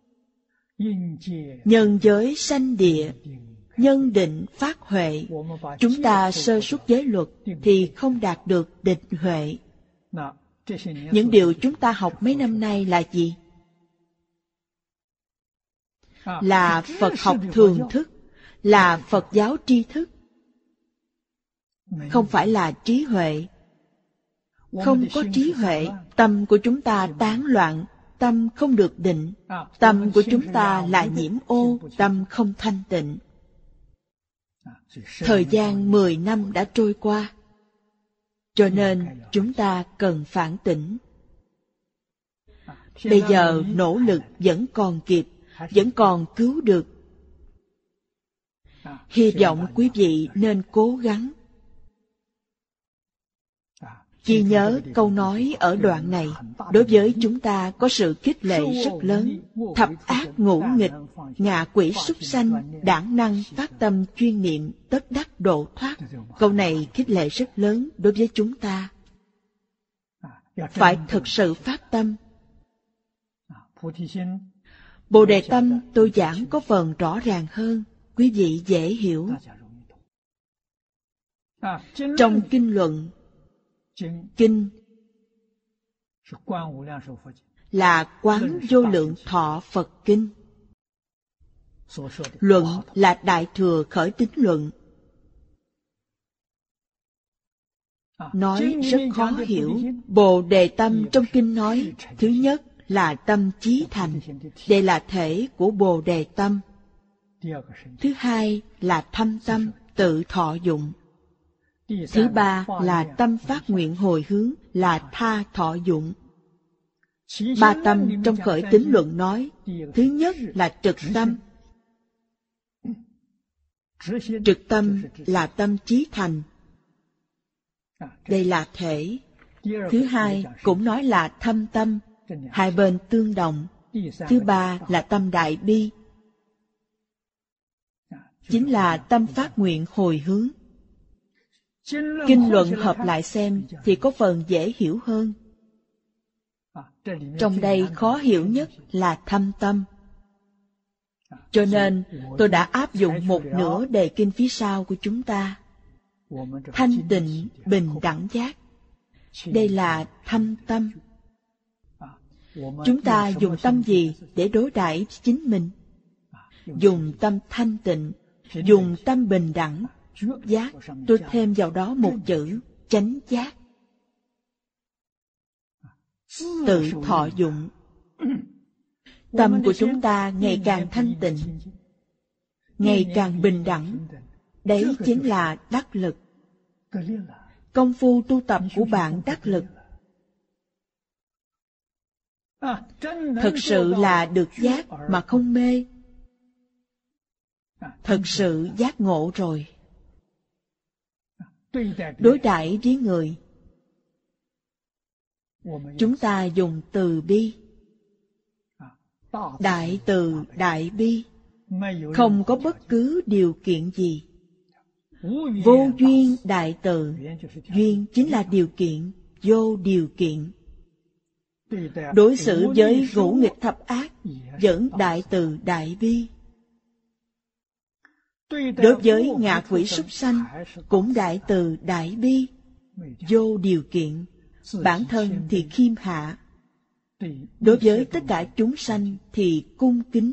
Nhân giới sanh địa, nhân định phát huệ. Chúng ta sơ xuất giới luật thì không đạt được định huệ. Những điều chúng ta học mấy năm nay là gì? Là Phật học thường thức, là Phật giáo tri thức, không phải là trí huệ. Không có trí huệ, tâm của chúng ta tán loạn, tâm không được định, tâm của chúng ta là nhiễm ô, tâm không thanh tịnh. Thời gian 10 năm đã trôi qua, cho nên chúng ta cần phản tỉnh. Bây giờ nỗ lực vẫn còn kịp, vẫn còn cứu được. Hy vọng quý vị nên cố gắng. Ghi nhớ câu nói ở đoạn này, đối với chúng ta có sự khích lệ rất lớn. Thập ác ngũ nghịch, ngạ quỷ súc sanh, đãng năng phát tâm chuyên niệm, tất đắc độ thoát. Câu này khích lệ rất lớn đối với chúng ta. Phải thực sự phát tâm. Bồ Đề tâm tôi giảng có phần rõ ràng hơn, quý vị dễ hiểu. Trong kinh luận, kinh là Quán Vô Lượng Thọ Phật Kinh. Luận là Đại Thừa Khởi Tín Luận. Nói rất khó hiểu. Bồ Đề tâm trong kinh nói, thứ nhất là tâm chí thành, đây là thể của Bồ Đề tâm. Thứ hai là thâm tâm, tự thọ dụng. Thứ ba là tâm phát nguyện hồi hướng, là tha thọ dụng. 3 tâm trong khởi tín luận nói, thứ nhất là trực tâm. Trực tâm là tâm chí thành, đây là thể. Thứ hai cũng nói là thâm tâm, hai bên tương đồng. Thứ ba là tâm đại bi, chính là tâm phát nguyện hồi hướng. Kinh luận hợp lại xem thì có phần dễ hiểu hơn. Trong đây khó hiểu nhất là thâm tâm. Cho nên tôi đã áp dụng một nửa đề kinh phía sau của chúng ta. Thanh tịnh bình đẳng giác, đây là thâm tâm. Chúng ta dùng tâm gì để đối đãi với chính mình? Dùng tâm thanh tịnh, dùng tâm bình đẳng, giác. Tôi thêm vào đó một chữ, chánh giác. Tự thọ dụng. Tâm của chúng ta ngày càng thanh tịnh, ngày càng bình đẳng. Đấy chính là đắc lực. Công phu tu tập của bạn đắc lực. Thực sự là được giác mà không mê. Thực sự giác ngộ rồi. Đối đãi với người, chúng ta dùng từ bi. Đại từ đại bi, không có bất cứ điều kiện gì. Vô duyên đại từ, duyên chính là điều kiện, vô điều kiện. Đối xử với ngũ nghịch thập ác vẫn đại từ đại bi. Đối với ngạ quỷ súc sanh cũng đại từ đại bi, vô điều kiện. Bản thân thì khiêm hạ, đối với tất cả chúng sanh thì cung kính.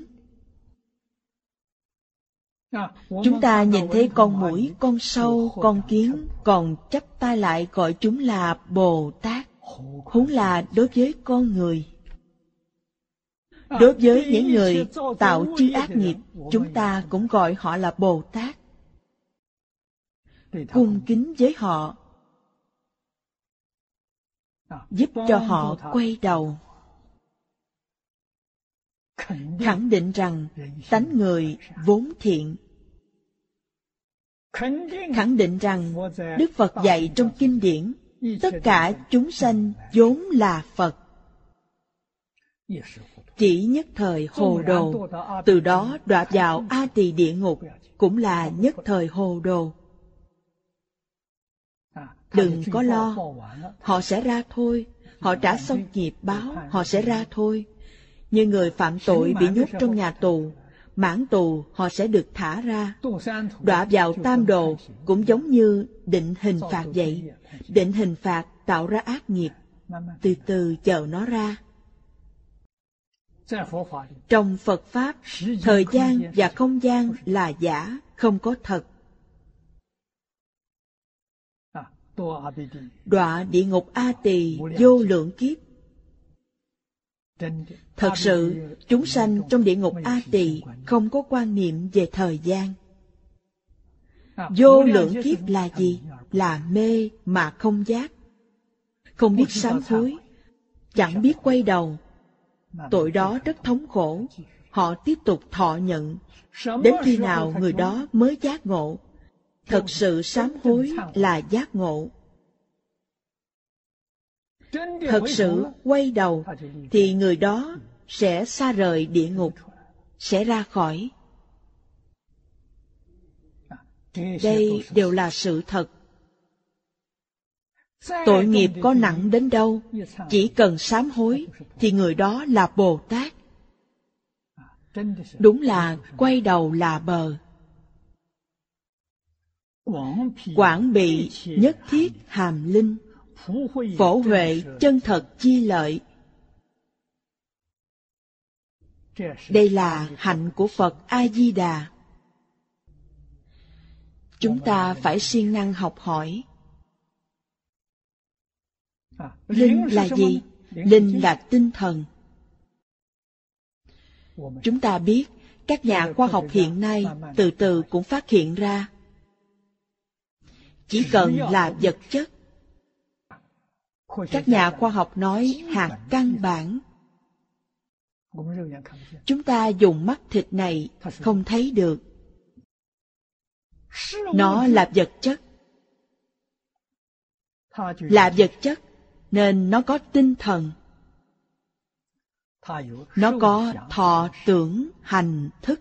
Chúng ta nhìn thấy con muỗi, con sâu, con kiến, còn chắp tay lại gọi chúng là Bồ Tát, huống là đối với con người. Đối với những người tạo chư ác nghiệp, chúng ta cũng gọi họ là Bồ Tát. Cung kính với họ, giúp cho họ quay đầu. Khẳng định rằng tánh người vốn thiện. Khẳng định rằng Đức Phật dạy trong kinh điển, tất cả chúng sanh vốn là Phật. Chỉ nhất thời hồ đồ, từ đó đọa vào A Tỳ địa ngục, cũng là nhất thời hồ đồ. Đừng có lo, họ sẽ ra thôi, họ trả xong nghiệp báo, họ sẽ ra thôi. Như người phạm tội bị nhốt trong nhà tù, mãn tù họ sẽ được thả ra. Đọa vào tam đồ cũng giống như định hình phạt vậy. Định hình phạt tạo ra ác nghiệp, từ từ chờ nó ra. Trong Phật Pháp, thời gian và không gian là giả, không có thật. Đọa địa ngục A Tỳ vô lượng kiếp. Thật sự, chúng sanh trong địa ngục A Tỳ không có quan niệm về thời gian. Vô lượng kiếp là gì? Là mê mà không giác, không biết sám hối, chẳng biết quay đầu. Tội đó rất thống khổ, họ tiếp tục thọ nhận. Đến khi nào người đó mới giác ngộ? Thật sự sám hối là giác ngộ. Thật sự quay đầu thì người đó sẽ xa rời địa ngục, sẽ ra khỏi. Đây đều là sự thật. Tội nghiệp có nặng đến đâu, chỉ cần sám hối thì người đó là Bồ Tát. Đúng là quay đầu là bờ. Quảng bị nhất thiết hàm linh, phổ huệ chân thật chi lợi. Đây là hạnh của Phật A-di-đà. Chúng ta phải siêng năng học hỏi. Linh là gì? Linh là tinh thần. Chúng ta biết, các nhà khoa học hiện nay từ từ cũng phát hiện ra, chỉ cần là vật chất. Các nhà khoa học nói hạt căn bản. Chúng ta dùng mắt thịt này không thấy được. Nó là vật chất. Là vật chất nên nó có tinh thần. Nó có thọ tưởng hành thức.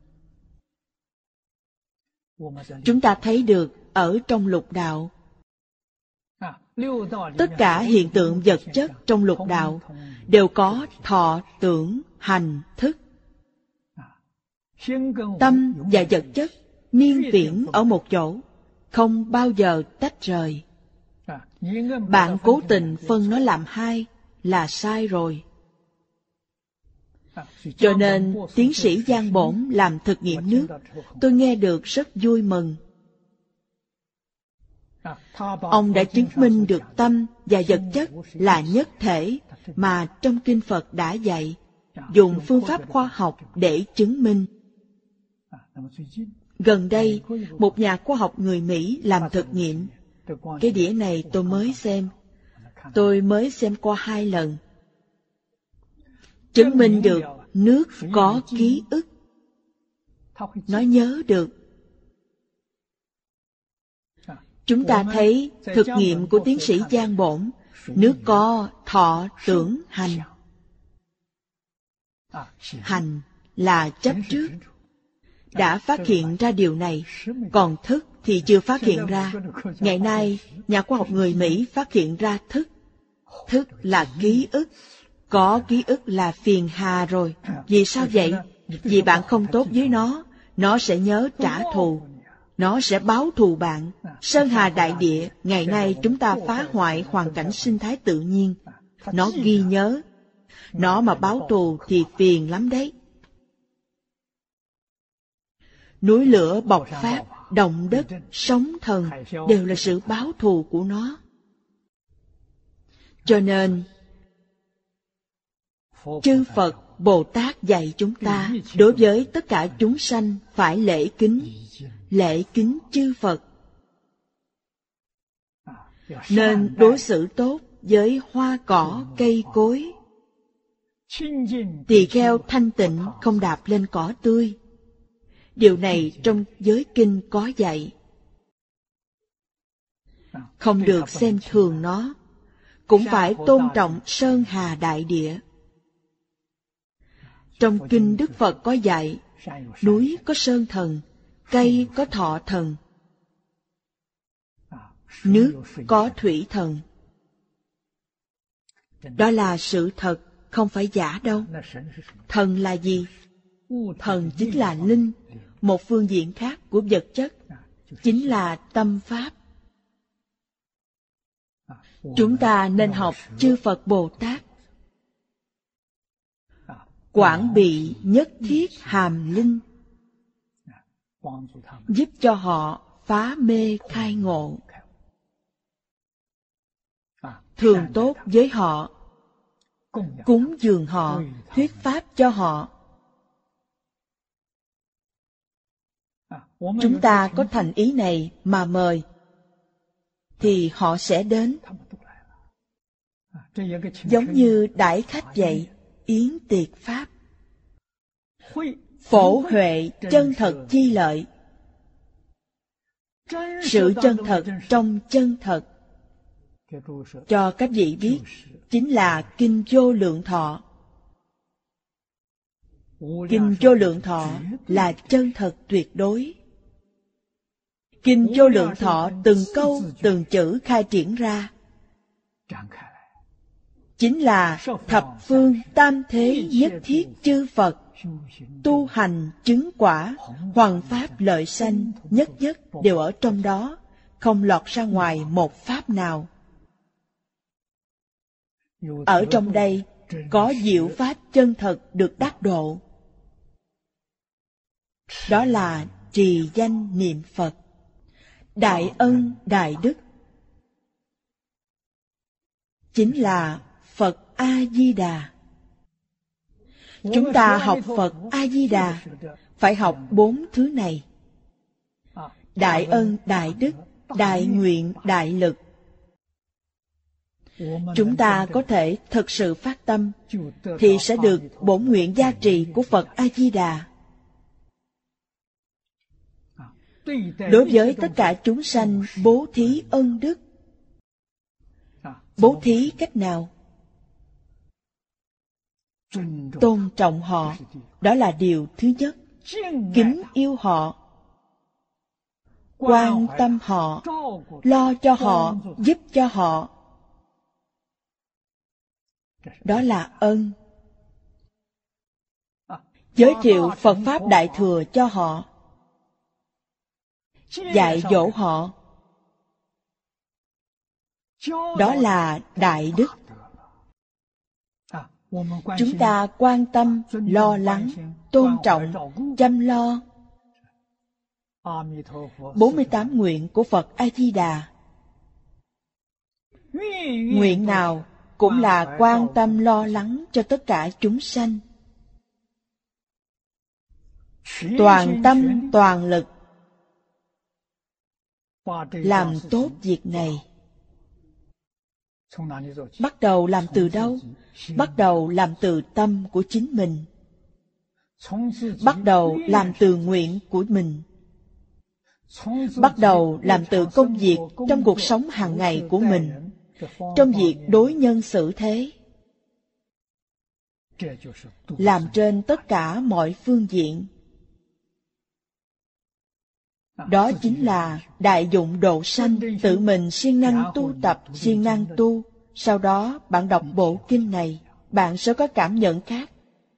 Chúng ta thấy được ở trong lục đạo. Tất cả hiện tượng vật chất trong lục đạo đều có thọ tưởng hành thức. Tâm và vật chất miên viễn ở một chỗ, không bao giờ tách rời. Bạn cố tình phân nó làm hai là sai rồi. Cho nên tiến sĩ Giang Bổn làm thực nghiệm nước, tôi nghe được rất vui mừng. Ông đã chứng minh được tâm và vật chất là nhất thể mà trong Kinh Phật đã dạy, dùng phương pháp khoa học để chứng minh. Gần đây, một nhà khoa học người Mỹ làm thực nghiệm. Cái đĩa này tôi mới xem. Tôi mới xem qua 2 lần. Chứng minh được nước có ký ức. Nó nhớ được. Chúng ta thấy thực nghiệm của tiến sĩ Giang Bổn, nước có thọ tưởng hành. Hành là chấp trước. Đã phát hiện ra điều này, còn thức thì chưa phát hiện ra. Ngày nay, nhà khoa học người Mỹ phát hiện ra thức. Thức là ký ức. Có ký ức là phiền hà rồi. Vì sao vậy? Vì bạn không tốt với nó sẽ nhớ trả thù. Nó sẽ báo thù bạn. Sơn hà đại địa, ngày nay chúng ta phá hoại hoàn cảnh sinh thái tự nhiên. Nó ghi nhớ. Nó mà báo thù thì phiền lắm đấy. Núi lửa bộc phát, động đất, sóng thần đều là sự báo thù của nó. Cho nên, chư Phật Bồ Tát dạy chúng ta, đối với tất cả chúng sanh phải lễ kính chư Phật. Nên đối xử tốt với hoa cỏ, cây cối. Tỳ kheo thanh tịnh không đạp lên cỏ tươi. Điều này trong giới kinh có dạy. Không được xem thường nó, cũng phải tôn trọng sơn hà đại địa. Trong kinh Đức Phật có dạy, núi có sơn thần, cây có thọ thần, nước có thủy thần. Đó là sự thật, không phải giả đâu. Thần là gì? Thần chính là linh, một phương diện khác của vật chất, chính là tâm pháp. Chúng ta nên học chư Phật Bồ Tát. Quảng bị nhất thiết hàm linh, giúp cho họ phá mê khai ngộ. Thường tốt với họ, cúng dường họ, thuyết pháp cho họ. Chúng ta có thành ý này mà mời, thì họ sẽ đến. Giống như đãi khách vậy, yến tiệc pháp. Phổ huệ chân thật chi lợi. Sự chân thật trong chân thật. Cho các vị biết, chính là Kinh Vô Lượng Thọ. Kinh Vô Lượng Thọ là chân thật tuyệt đối. Kinh Vô Lượng Thọ từng câu từng chữ khai triển ra, chính là thập phương tam thế nhất thiết chư Phật, tu hành chứng quả, hoằng pháp lợi sanh, nhất nhất đều ở trong đó, không lọt ra ngoài một pháp nào. Ở trong đây có diệu pháp chân thật được đắc độ. Đó là trì danh niệm Phật, đại ân đại đức, chính là Phật A-di-đà. Chúng ta học Phật A-di-đà phải học 4 thứ này: đại ân đại đức, đại nguyện đại lực. Chúng ta có thể thực sự phát tâm thì sẽ được bổn nguyện gia trì của Phật A-di-đà. Đối với tất cả chúng sanh bố thí ân đức. Bố thí cách nào? Tôn trọng họ, đó là điều thứ nhất. Kính yêu họ, quan tâm họ, lo cho họ, giúp cho họ. Đó là ân. Giới thiệu Phật Pháp Đại Thừa cho họ, dạy dỗ họ. Đó là đại đức. Chúng ta quan tâm, lo lắng, tôn trọng, chăm lo. 48 nguyện của Phật A-di-đà. Nguyện nào cũng là quan tâm lo lắng cho tất cả chúng sanh. Toàn tâm toàn lực làm tốt việc này. Bắt đầu làm từ đâu? Bắt đầu làm từ tâm của chính mình. Bắt đầu làm từ nguyện của mình. Bắt đầu làm từ công việc trong cuộc sống hàng ngày của mình, trong việc đối nhân xử thế. Làm trên tất cả mọi phương diện. Đó chính là đại dụng độ sanh, tự mình siêng năng tu tập, siêng năng tu. Sau đó bạn đọc bộ kinh này, bạn sẽ có cảm nhận khác.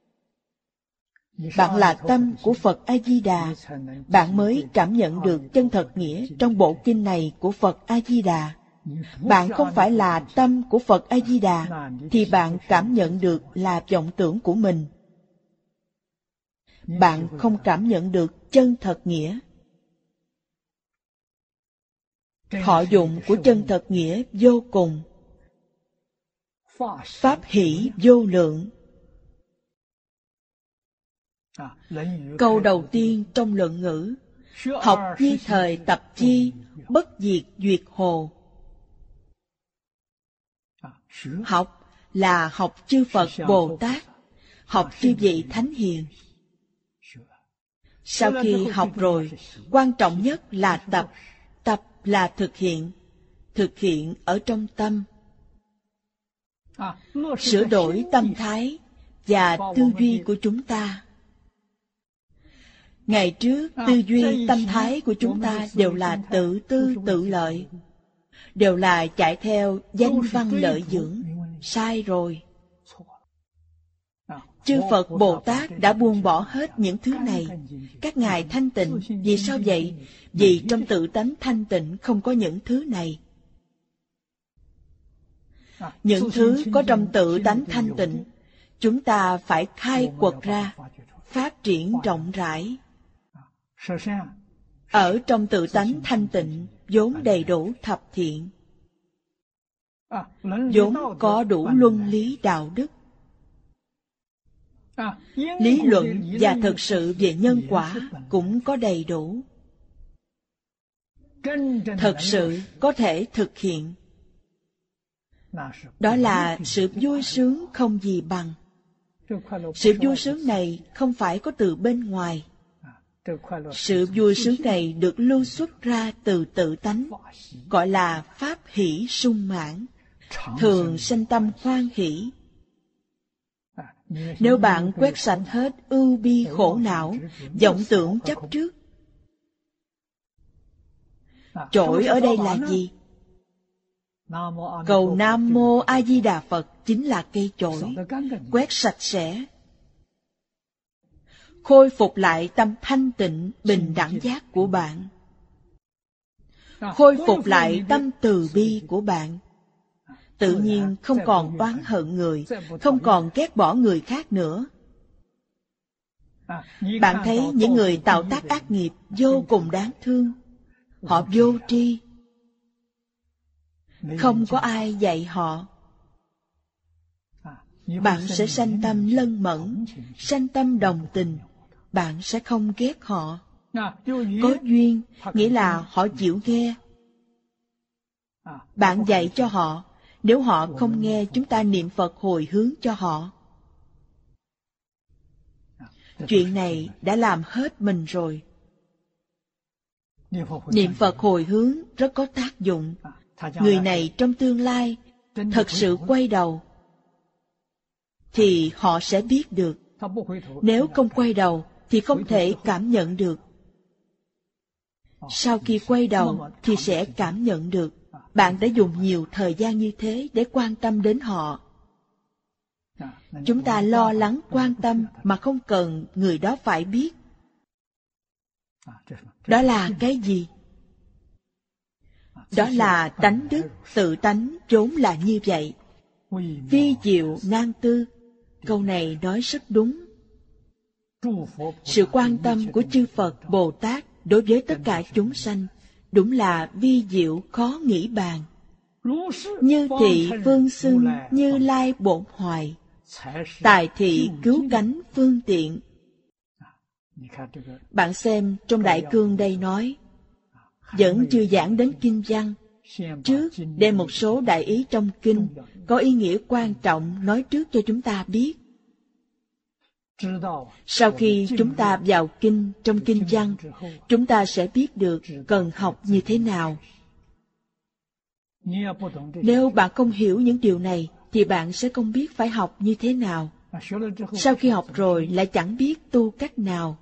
Bạn là tâm của Phật A-di-đà, bạn mới cảm nhận được chân thật nghĩa trong bộ kinh này của Phật A-di-đà. Bạn không phải là tâm của Phật A-di-đà, thì bạn cảm nhận được là vọng tưởng của mình. Bạn không cảm nhận được chân thật nghĩa. Thọ dụng của chân thật nghĩa vô cùng. Pháp hỷ vô lượng. Câu đầu tiên trong Luận Ngữ: học nhi thời tập chi, bất diệt duyệt hồ. Học là học chư Phật Bồ Tát, học chư vị Thánh Hiền. Sau khi học rồi, quan trọng nhất là tập. Tập là thực hiện ở trong tâm. Sửa đổi tâm thái và tư duy của chúng ta. Ngày trước, tư duy tâm thái của chúng ta đều là tự tư tự lợi, đều là chạy theo danh văn lợi dưỡng. Sai rồi. Chư Phật Bồ Tát đã buông bỏ hết những thứ này. Các ngài thanh tịnh. Vì sao vậy? Vì trong tự tánh thanh tịnh không có những thứ này. Những thứ có trong tự tánh thanh tịnh, chúng ta phải khai quật ra, phát triển rộng rãi. Ở trong tự tánh thanh tịnh, vốn đầy đủ thập thiện, vốn có đủ luân lý đạo đức. Lý luận và thực sự về nhân quả cũng có đầy đủ. Thật sự có thể thực hiện. Đó là sự vui sướng không gì bằng. Sự vui sướng này không phải có từ bên ngoài. Sự vui sướng này được lưu xuất ra từ tự tánh, gọi là pháp hỷ sung mãn, thường sanh tâm hoan hỷ. Nếu bạn quét sạch hết ưu bi khổ não, vọng tưởng chấp trước. Chổi ở đây là gì? Cầu Nam Mô A Di Đà Phật chính là cây chổi, quét sạch sẽ, khôi phục lại tâm thanh tịnh bình đẳng giác của bạn, khôi phục lại tâm từ bi của bạn. Tự nhiên không còn oán hận người, không còn ghét bỏ người khác nữa. Bạn thấy những người tạo tác ác nghiệp vô cùng đáng thương. Họ vô tri, không có ai dạy họ. Bạn sẽ sanh tâm lân mẫn, sanh tâm đồng tình. Bạn sẽ không ghét họ. Có duyên, nghĩa là họ chịu nghe. Bạn dạy cho họ. Nếu họ không nghe, chúng ta niệm Phật hồi hướng cho họ. Chuyện này đã làm hết mình rồi. Niệm Phật hồi hướng rất có tác dụng. Người này trong tương lai thật sự quay đầu, thì họ sẽ biết được. Nếu không quay đầu, thì không thể cảm nhận được. Sau khi quay đầu, thì sẽ cảm nhận được. Bạn đã dùng nhiều thời gian như thế để quan tâm đến họ. Chúng ta lo lắng quan tâm mà không cần người đó phải biết. Đó là cái gì? Đó là tánh đức, tự tánh vốn là như vậy. Vi diệu nan tư. Câu này nói rất đúng. Sự quan tâm của chư Phật Bồ Tát đối với tất cả chúng sanh đúng là vi diệu khó nghĩ bàn. Như thị phương xưng, Như Lai bổn hoài, tài thị cứu cánh phương tiện. Bạn xem trong Đại Cương đây nói, vẫn chưa giảng đến kinh văn. Trước đem một số đại ý trong kinh có ý nghĩa quan trọng nói trước cho chúng ta biết. Sau khi chúng ta vào kinh, trong kinh văn, chúng ta sẽ biết được cần học như thế nào. Nếu bạn không hiểu những điều này, thì bạn sẽ không biết phải học như thế nào. Sau khi học rồi lại chẳng biết tu cách nào.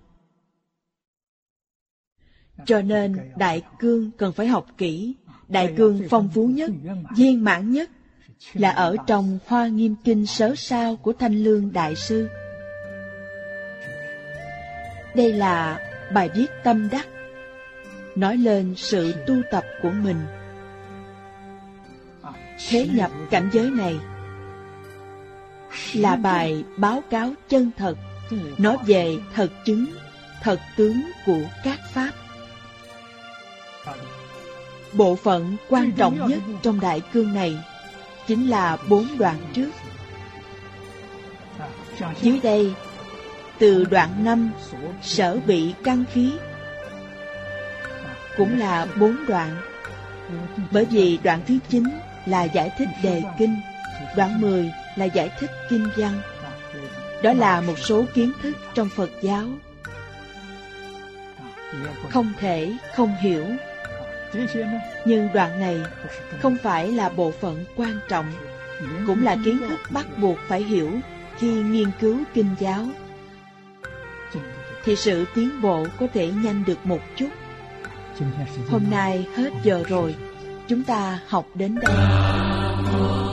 Cho nên Đại Cương cần phải học kỹ. Đại Cương phong phú nhất, viên mãn nhất là ở trong Hoa Nghiêm Kinh Sớ Sao của Thanh Lương Đại Sư. Đây là bài viết tâm đắc, nói lên sự tu tập của mình. Thế nhập cảnh giới này là bài báo cáo chân thật, nói về thật chứng, thật tướng của các pháp. Bộ phận quan trọng nhất trong Đại Cương này chính là 4 đoạn trước. Dưới đây từ đoạn 5 sở vị căn khí, cũng là 4 đoạn. Bởi vì đoạn thứ 9 là giải thích đề kinh, đoạn 10 là giải thích kinh văn. Đó là một số kiến thức trong Phật giáo, không thể không hiểu. Nhưng đoạn này không phải là bộ phận quan trọng, cũng là kiến thức bắt buộc phải hiểu khi nghiên cứu kinh giáo, thì sự tiến bộ có thể nhanh được một chút. Hôm nay hết giờ rồi, chúng ta học đến đây.